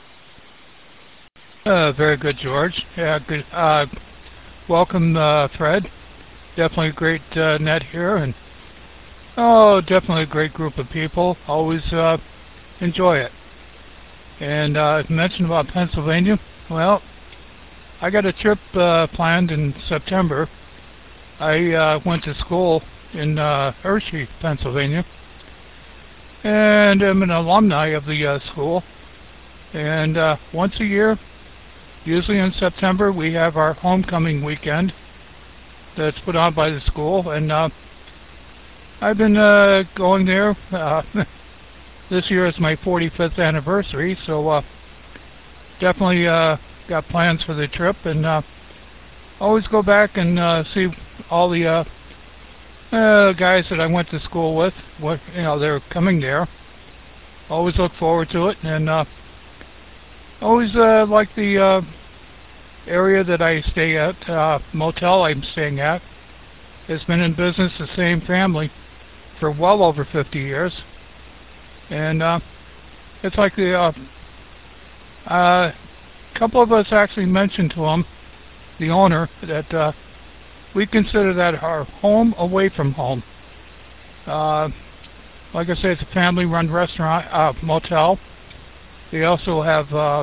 Uh, very good, George. Yeah, good. Uh, welcome, uh, Fred. Definitely a great uh, net here, and oh, definitely a great group of people. Always uh, enjoy it. And uh, mentioned about Pennsylvania. Well, I got a trip uh, planned in September. I uh, went to school in uh, Hershey, Pennsylvania, and I'm an alumni of the uh, school. And uh, once a year, usually in September, we have our homecoming weekend that's put on by the school, and uh, I've been uh, going there. Uh, this year is my forty-fifth anniversary, so uh, definitely uh, got plans for the trip, and uh, always go back and uh, see all the uh, Uh, guys that I went to school with. What you know, they're coming there. Always look forward to it, and uh, always uh, like the uh, area that I stay at, uh, motel I'm staying at. It's been in business, the same family, for well over fifty years, and uh, it's like the uh, uh, couple of us actually mentioned to him, the owner, that. Uh, We consider that our home away from home. Uh, like I say, it's a family-run restaurant, uh, motel. They also have uh,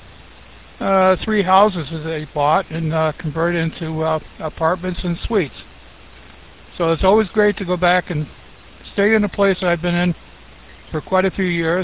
uh, three houses that they bought and uh, converted into uh, apartments and suites. So it's always great to go back and stay in a place I've been in for quite a few years,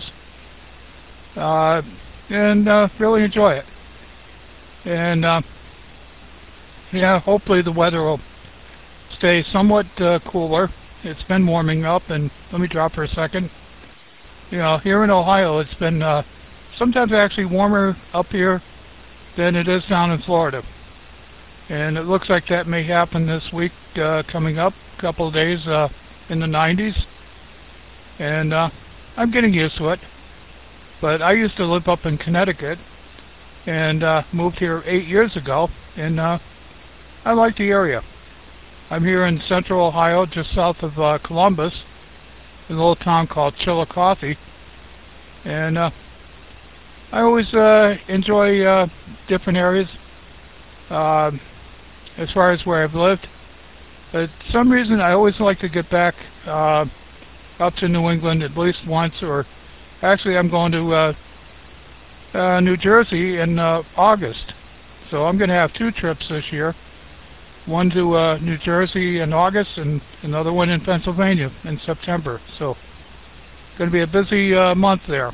uh, and uh, really enjoy it. And uh, yeah, hopefully the weather will stay somewhat uh, cooler. It's been warming up, and let me drop for a second. You know, here in Ohio, it's been uh, sometimes actually warmer up here than it is down in Florida. And it looks like that may happen this week uh, coming up, a couple of days uh, in the nineties. And uh, I'm getting used to it. But I used to live up in Connecticut and uh, moved here eight years ago, and uh, I like the area. I'm here in central Ohio, just south of uh, Columbus, in a little town called Chillicothe, and uh, I always uh, enjoy uh, different areas uh, as far as where I've lived. But for some reason, I always like to get back uh, up to New England at least once, or actually I'm going to uh, uh, New Jersey in uh, August. So I'm going to have two trips this year. One to uh, New Jersey in August and another one in Pennsylvania in September. So going to be a busy uh, month there.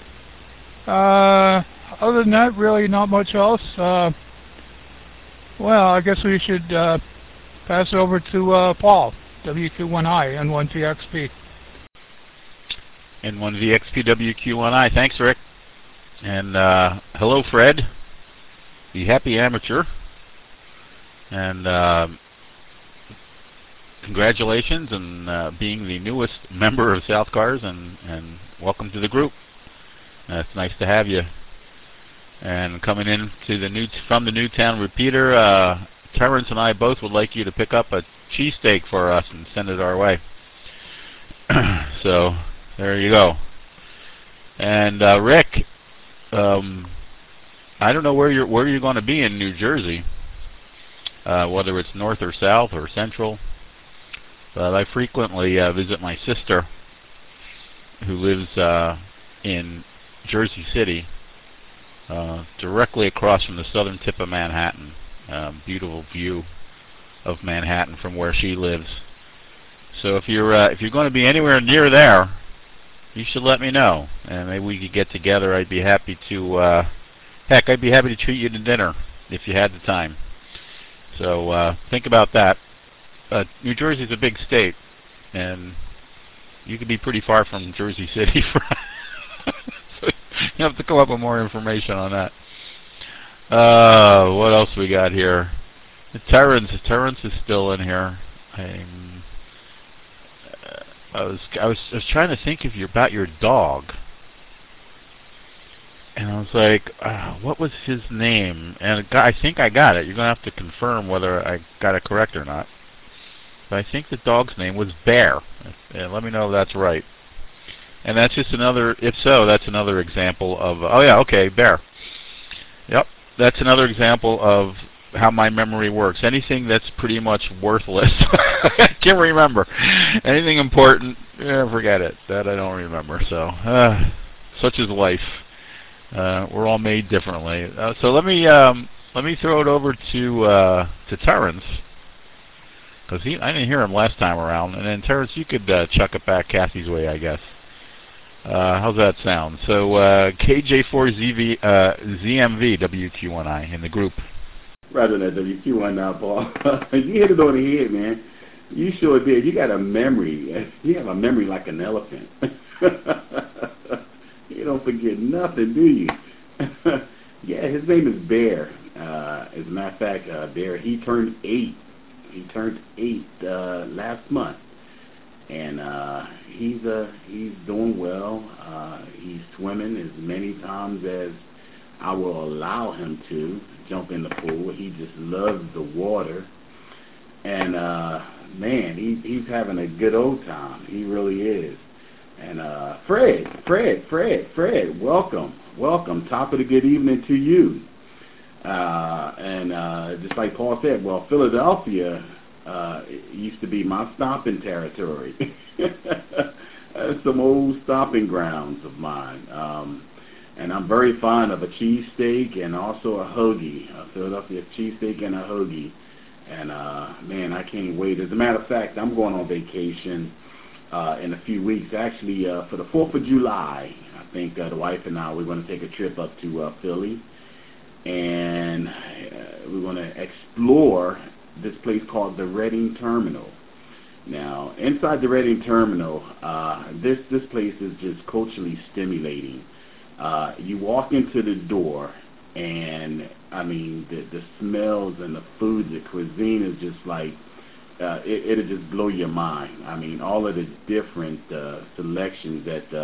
Uh, other than that, really not much else. Uh, well, I guess we should uh, pass it over to uh, Paul, W Q one I, N one V X P. N one V X P, W Q one I. Thanks, Rick. And uh, hello, Fred, the happy amateur. And uh, congratulations on uh, being the newest member of South Cars, and, and welcome to the group. Uh, it's nice to have you. And coming in to the new from the Newtown repeater, uh, Terrence and I both would like you to pick up a cheesesteak for us and send it our way. So there you go. And uh, Rick, um, I don't know where you're where you're going to be in New Jersey. Uh, whether it's north or south or central. But I frequently uh, visit my sister, who lives uh, in Jersey City, uh, directly across from the southern tip of Manhattan. Uh, beautiful view of Manhattan from where she lives. So if you're uh, if you're going to be anywhere near there, you should let me know, and maybe we could get together. I'd be happy to. Uh, heck, I'd be happy to treat you to dinner if you had the time. So uh, think about that. Uh, New Jersey is a big state, and you could be pretty far from Jersey City. For so you have to come up with more information on that. Uh, what else we got here? Terrence, Terrence is still in here. I'm, uh, I was, I was, I was trying to think of you about your dog. And I was like, uh, what was his name? And I think I got it. You're going to have to confirm whether I got it correct or not. But I think the dog's name was Bear. And let me know if that's right. And that's just another, if so, that's another example of, oh yeah, okay, Bear. Yep, that's another example of how my memory works. Anything that's pretty much worthless, I can't remember. Anything important, yeah, forget it. That I don't remember. So, uh, such is life. Uh, we're all made differently. Uh, so let me um, let me throw it over to uh, to Terrence, because he I didn't hear him last time around. And then Terrence, you could uh, chuck it back Kathy's way, I guess. Uh, how's that sound? So uh, K J four Z V, uh, Z M V W Q one I in the group. Rather than W Q one now, Paul. You hit it on the head, man. You sure did. You got a memory. You have a memory like an elephant. You don't forget nothing, do you? Yeah, his name is Bear. Uh, as a matter of fact, uh, Bear, he turned eight. He turned eight uh, last month, and uh, he's uh, he's doing well. Uh, he's swimming as many times as I will allow him to jump in the pool. He just loves the water, and uh, man, he, he's having a good old time. He really is. And uh, Fred, Fred, Fred, Fred, welcome, welcome. Top of the good evening to you. Uh, and uh, just like Paul said, well, Philadelphia uh, used to be my stomping territory. That's some old stomping grounds of mine. Um, and I'm very fond of a cheesesteak and also a hoagie, a Philadelphia cheesesteak and a hoagie. And uh, man, I can't wait. As a matter of fact, I'm going on vacation Uh, in a few weeks. Actually, uh, for the fourth of July, I think uh, the wife and I, we're going to take a trip up to uh, Philly, and uh, we're going to explore this place called the Reading Terminal. Now, inside the Reading Terminal, uh, this, this place is just culturally stimulating. Uh, you walk into the door, and, I mean, the, the smells and the food, the cuisine is just like, Uh, it, it'll just blow your mind. I mean, all of the different uh, selections that uh,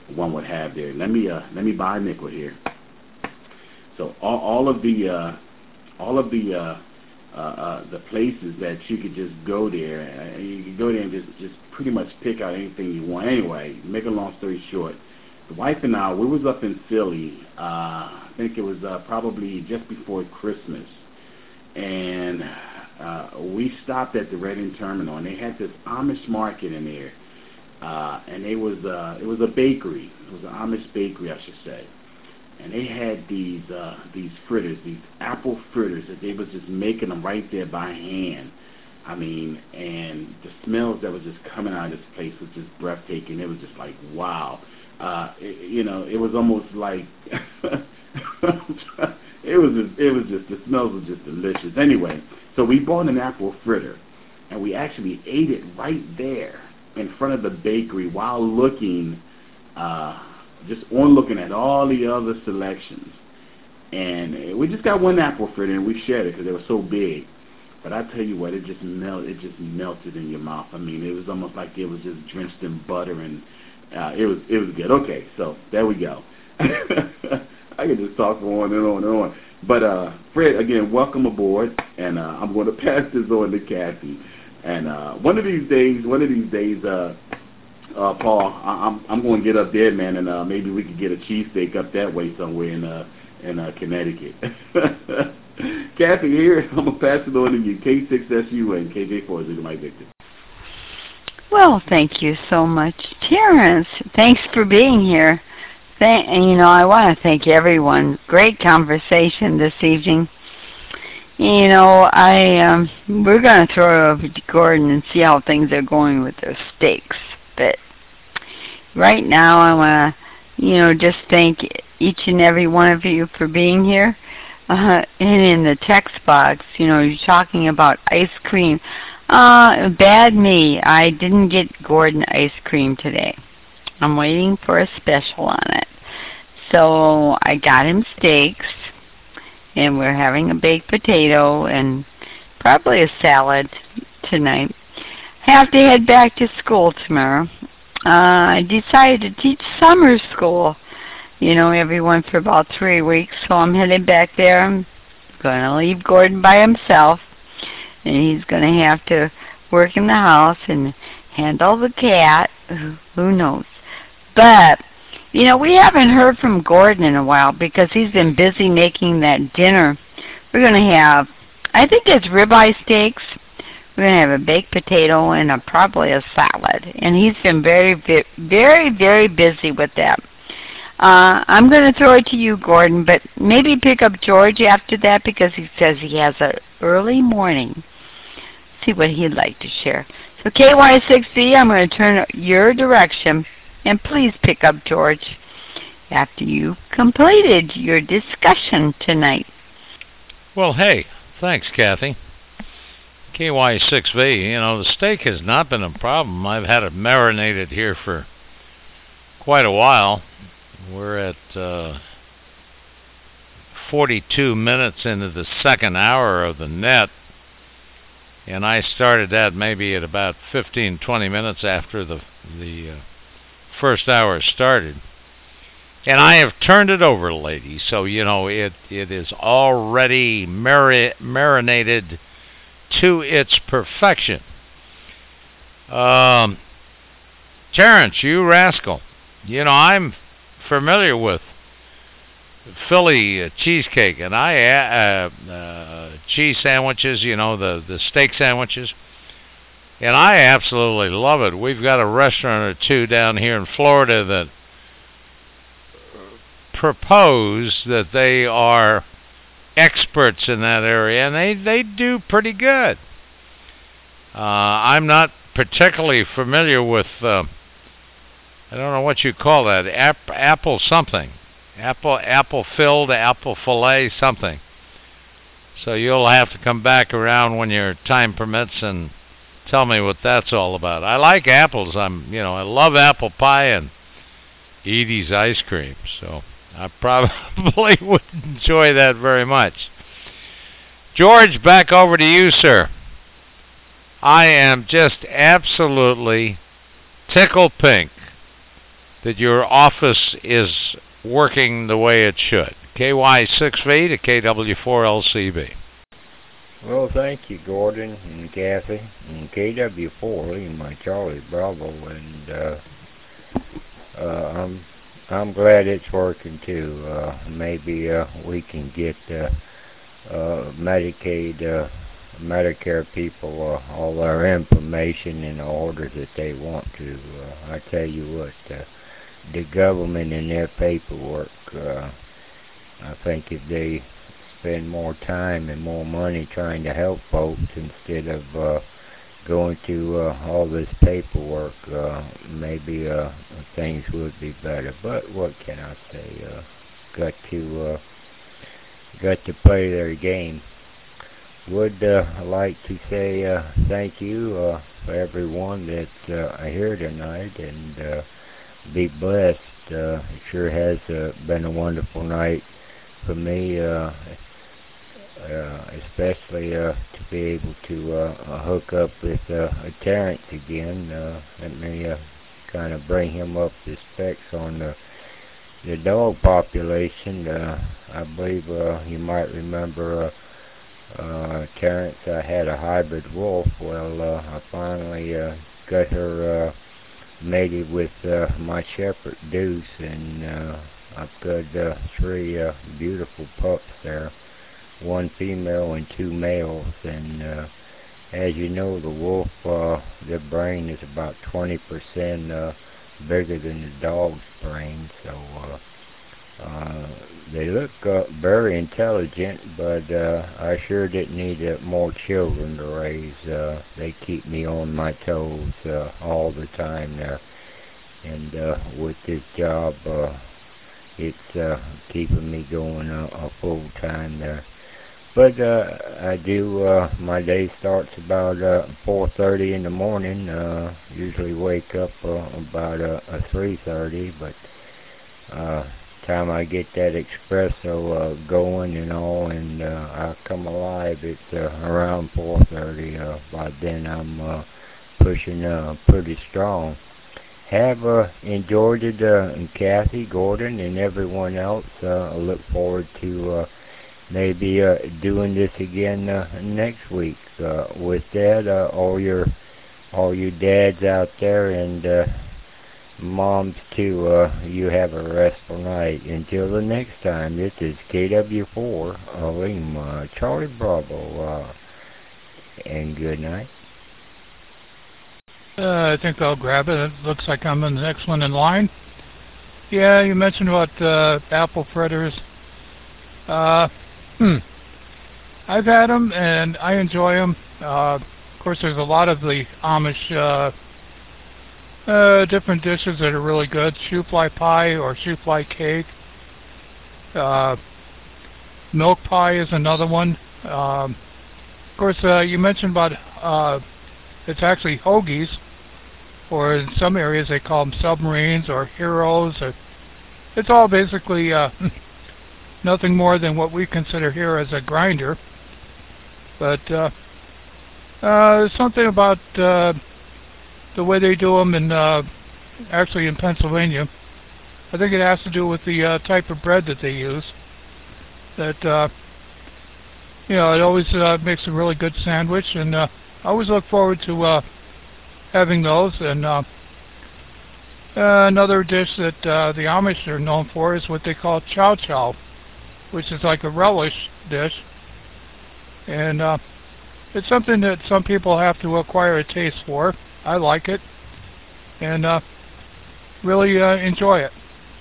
one would have there. Let me uh, let me buy a nickel here. So all, all of the uh, all of the uh, uh, uh, the places that you could just go there, uh, you could go there and just just pretty much pick out anything you want. Anyway, make a long story short, the wife and I, we was up in Philly. Uh, I think it was uh, probably just before Christmas, and uh, we stopped at the Reading Terminal, and they had this Amish market in there, uh, and it was uh, it was a bakery. It was an Amish bakery, I should say. And they had these uh, these fritters, these apple fritters that they was just making them right there by hand. I mean, and the smells that was just coming out of this place was just breathtaking. It was just like, wow. Uh, it, you know, it was almost like it was just, it was just the smells were just delicious. Anyway, so we bought an apple fritter, and we actually ate it right there in front of the bakery while looking. Uh, just on looking at all the other selections. And we just got one apple fritter, and we shared it because they were so big. But I tell you what, it just melted, it just melted in your mouth. I mean, it was almost like it was just drenched in butter, and uh, it was it was good. Okay, so there we go. I could just talk on and on and on. But uh, Fred, again, welcome aboard, and uh, I'm going to pass this on to Kathy. And uh, one of these days, one of these days, uh, Uh, Paul, I, I'm I'm going to get up there, man, and uh, maybe we could get a cheesesteak up that way somewhere in uh, in uh, Connecticut. Kathy, here, I'm going to pass it on to you. K six S U and K J four is my victim. Well, thank you so much, Terrence. Thanks for being here. Thank, and, you know, I want to thank everyone. Great conversation this evening. You know, I um, we're going to throw it over to Gordon and see how things are going with their steaks. But right now, I want to, you know, just thank each and every one of you for being here. Uh, and in the text box, you know, you're talking about ice cream. Uh, bad me. I didn't get Gordon ice cream today. I'm waiting for a special on it. So I got him steaks, and we're having a baked potato and probably a salad tonight. Have to head back to school tomorrow. Uh, I decided to teach summer school, you know, everyone for about three weeks, so I'm headed back there. I'm going to leave Gordon by himself, and he's going to have to work in the house and handle the cat. Who knows? But, you know, we haven't heard from Gordon in a while because he's been busy making that dinner. We're going to have, I think it's ribeye steaks. We're going to have a baked potato and a, probably a salad. And he's been very, very, very busy with that. Uh, I'm going to throw it to you, Gordon, but maybe pick up George after that because he says he has an early morning. See what he'd like to share. So K Y six B, I'm going to turn your direction, and please pick up George after you've completed your discussion tonight. Well, hey, thanks, Kathy. K Y six B, you know, the steak has not been a problem. I've had it marinated here for quite a while. We're at uh, forty-two minutes into the second hour of the net, and I started that maybe at about fifteen, twenty minutes after the, the uh, first hour started. And I have turned it over, ladies, so, you know, it, it is already mari- marinated to its perfection. Um, Terrence, you rascal. You know, I'm familiar with Philly uh, cheesecake, and I uh, uh, cheese sandwiches, you know, the, the steak sandwiches, and I absolutely love it. We've got a restaurant or two down here in Florida that propose that they are experts in that area, and they, they do pretty good. Uh, I'm not particularly familiar with, uh, I don't know what you call that, ap- apple something. Apple apple filled, apple fillet, something. So you'll have to come back around when your time permits and tell me what that's all about. I like apples. I'm, you know, I love apple pie and Edie's ice cream, so I probably would enjoy that very much. George, back over to you, sir. I am just absolutely tickled pink that your office is working the way it should. K Y six V to K W four L C B. Well, thank you, Gordon and Kathy, and K W four, my Charlie Bravo, and uh, uh, I'm I'm glad it's working too. Uh, maybe uh, we can get uh, uh, Medicaid, uh, Medicare people uh, all their information in the order that they want to. Uh, I tell you what, uh, the government and their paperwork. Uh, I think if they spend more time and more money trying to help folks instead of uh, going through uh, all this paperwork, uh, maybe uh, things would be better. But what can I say? Uh, got to uh, got to play their game. Would uh, like to say uh, thank you uh, for everyone that's uh, here tonight, and uh, be blessed. Uh, it sure has uh, been a wonderful night for me, uh, uh, especially uh, to be able to uh, hook up with uh, Terrence again. Uh, let me uh, kind of bring him up to specs on the, the dog population. Uh, I believe uh, you might remember uh, uh, Terrence uh, had a hybrid wolf. Well, uh, I finally uh, got her uh, mated with uh, my shepherd Deuce, and uh, I've got uh, three uh, beautiful pups there, one female and two males, and uh, as you know, the wolf, uh, their brain is about twenty percent uh, bigger than the dog's brain, so uh, uh, they look uh, very intelligent, but uh, I sure didn't need uh, more children to raise. Uh, they keep me on my toes uh, all the time there, and uh, with this job, uh, it's uh, keeping me going uh, a full time there. But uh, I do, uh, my day starts about uh, four thirty in the morning. Uh, usually wake up uh, about uh, three thirty, but uh, time I get that espresso uh, going and all, and uh, I come alive, it's uh, around four thirty. Uh, by then I'm uh, pushing uh, pretty strong. Have uh, enjoyed it, uh, and Kathy, Gordon, and everyone else. Uh, I look forward to uh, maybe uh, doing this again uh, next week. Uh, with that, uh, all your all you dads out there, and uh, moms too, uh, you have a restful night. Until the next time, this is K W four, uh, Lima, Charlie Bravo, uh, and good night. Uh, I think I'll grab it. It looks like I'm in the next one in line. Yeah, you mentioned about uh, apple fritters. Uh, hmm. I've had them and I enjoy them. Uh, of course, there's a lot of the Amish uh, uh, different dishes that are really good. Shoe fly pie or shoe fly cake. Uh, milk pie is another one. Um, of course, uh, you mentioned about uh, it's actually hoagies, or in some areas they call them submarines or heroes. Or, it's all basically uh, nothing more than what we consider here as a grinder. But uh, uh, there's something about uh, the way they do them in, uh, actually in Pennsylvania. I think it has to do with the uh, type of bread that they use. That, uh, you know, it always uh, makes a really good sandwich, and uh, I always look forward to uh, having those. And uh, uh, another dish that uh, the Amish are known for is what they call chow chow, which is like a relish dish. And uh, it's something that some people have to acquire a taste for. I like it, and uh, really uh, enjoy it.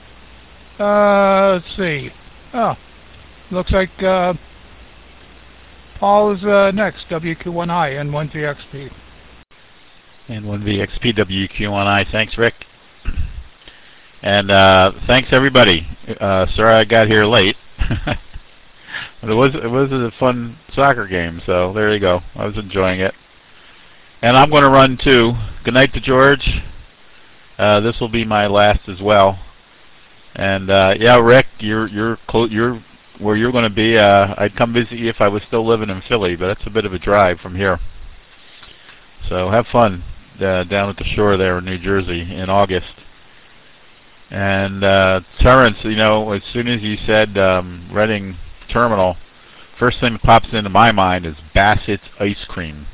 Uh, let's see. Oh, looks like uh, Paul is uh, next. W Q one I N one V X P. N one V X P W Q one I. Thanks, Rick. And uh, thanks everybody. Uh, sorry I got here late. But it was it was a fun soccer game, so there you go. I was enjoying it. And I'm going to run too. Good night to George. Uh, this will be my last as well. And uh, yeah, Rick, you're you're you're where you're going to be. Uh, I'd come visit you if I was still living in Philly, but that's a bit of a drive from here. So have fun uh, down at the shore there in New Jersey in August. And uh, Terrence, you know, as soon as you said um, Reading Terminal, first thing that pops into my mind is Bassett's Ice Cream.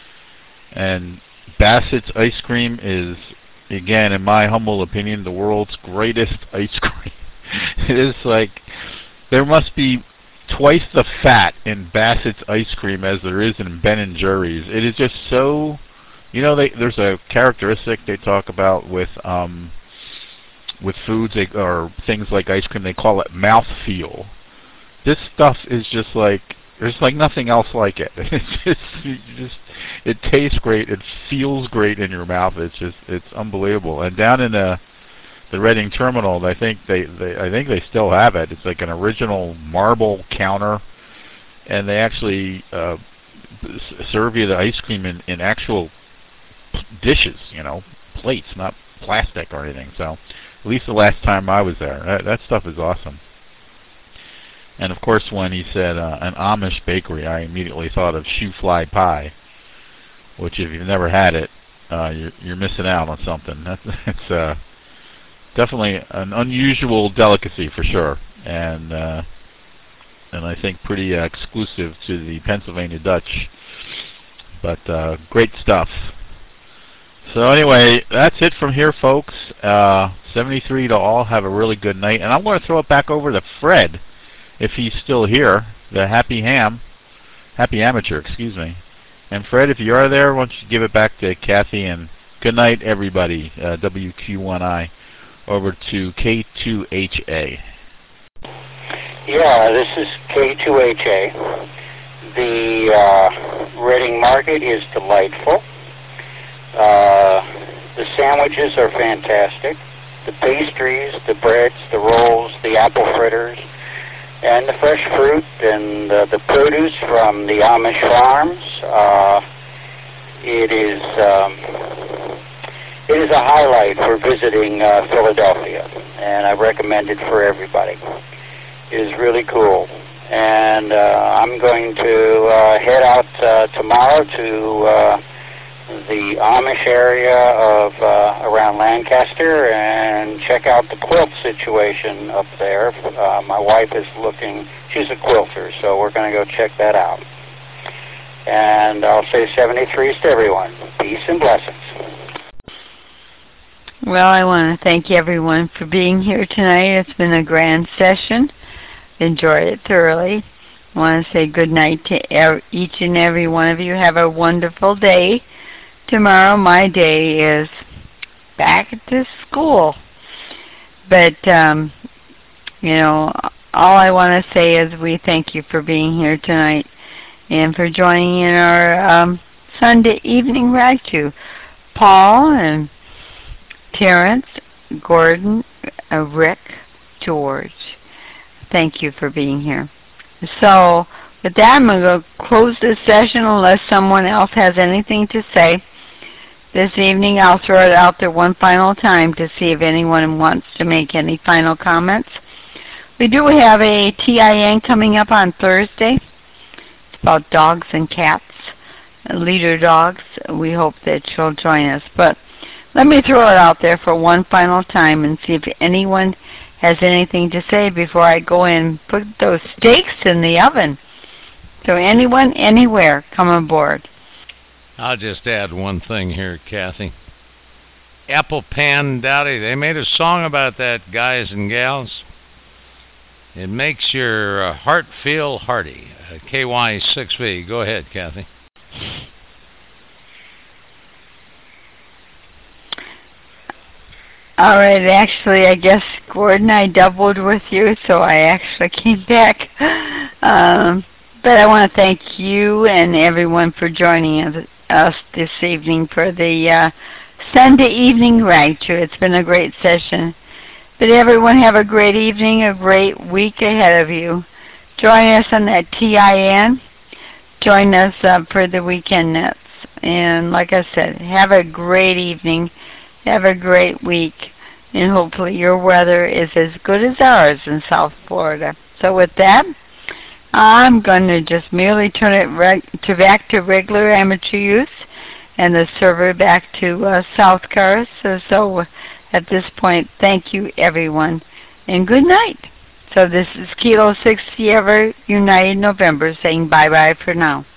And Bassett's Ice Cream is, again, in my humble opinion, the world's greatest ice cream. It is like, there must be twice the fat in Bassett's Ice Cream as there is in Ben and Jerry's. It is just so, you know, they, there's a characteristic they talk about with um, with foods they, or things like ice cream. They call it mouthfeel. This stuff is just like, there's like nothing else like it. It's just, you just, it tastes great. It feels great in your mouth. It's just, it's unbelievable. And down in the the Reading Terminal, I think they, they, I think they still have it. It's like an original marble counter, and they actually uh, serve you the ice cream in, in actual dishes, you know, plates, not plastic or anything. So, at least the last time I was there, that, that stuff is awesome. And of course, when he said uh, an Amish bakery, I immediately thought of shoe fly pie, which if you've never had it, uh, you're, you're missing out on something. That's, that's uh, definitely an unusual delicacy for sure, and uh, and I think pretty uh, exclusive to the Pennsylvania Dutch. But uh, great stuff. So anyway, that's it from here, folks. Uh, seventy-three to all. Have a really good night, and I'm going to throw it back over to Fred, if he's still here, the happy ham, happy amateur, excuse me. And Fred, if you are there, why don't you give it back to Kathy, and good night, everybody. Uh, W Q one I, over to K two H A. Yeah, this is K two H A. The uh, Reading Market is delightful. Uh, the sandwiches are fantastic. The pastries, the breads, the rolls, the apple fritters, and the fresh fruit and uh, the produce from the Amish farms. Uh, it is um, it is a highlight for visiting uh, Philadelphia, and I recommend it for everybody. It is really cool, and uh, I'm going to uh, head out uh, tomorrow to uh, the Amish area of uh, around Lancaster and check out the quilt situation up there. Uh, my wife is looking, she's a quilter, so we're going to go check that out. And I'll say seventy-threes to everyone. Peace and blessings. Well, I want to thank everyone for being here tonight. It's been a grand session. Enjoyed it thoroughly. I want to say good night to each and every one of you. Have a wonderful day. Tomorrow, my day is back to school. But, um, you know, all I want to say is we thank you for being here tonight and for joining in our um, Sunday evening ride to Paul and Terrence, Gordon, uh, Rick, George. Thank you for being here. So, with that, I'm going to go close this session unless someone else has anything to say. This evening, I'll throw it out there one final time to see if anyone wants to make any final comments. We do have a T I N coming up on Thursday. It's about dogs and cats, leader dogs. We hope that you'll join us. But let me throw it out there for one final time and see if anyone has anything to say before I go in and put those steaks in the oven. So anyone, anywhere, come aboard. I'll just add one thing here, Kathy. Apple Pan Dowdy, they made a song about that, guys and gals. It makes your uh, heart feel hearty. Uh, K Y six V. Go ahead, Kathy. All right, actually, I guess, Gordon, I doubled with you, so I actually came back. Um, but I want to thank you and everyone for joining us. us this evening for the uh, Sunday evening ride through. It's been a great session. But everyone have a great evening, a great week ahead of you. Join us on that T I N. Join us uh, for the weekend nets. And like I said, have a great evening. Have a great week. And hopefully your weather is as good as ours in South Florida. So with that, I'm going to just merely turn it reg to back to regular amateur use and the server back to uh, South Cars. So, so at this point, thank you, everyone, and good night. So this is Kilo six Sierra United November saying bye-bye for now.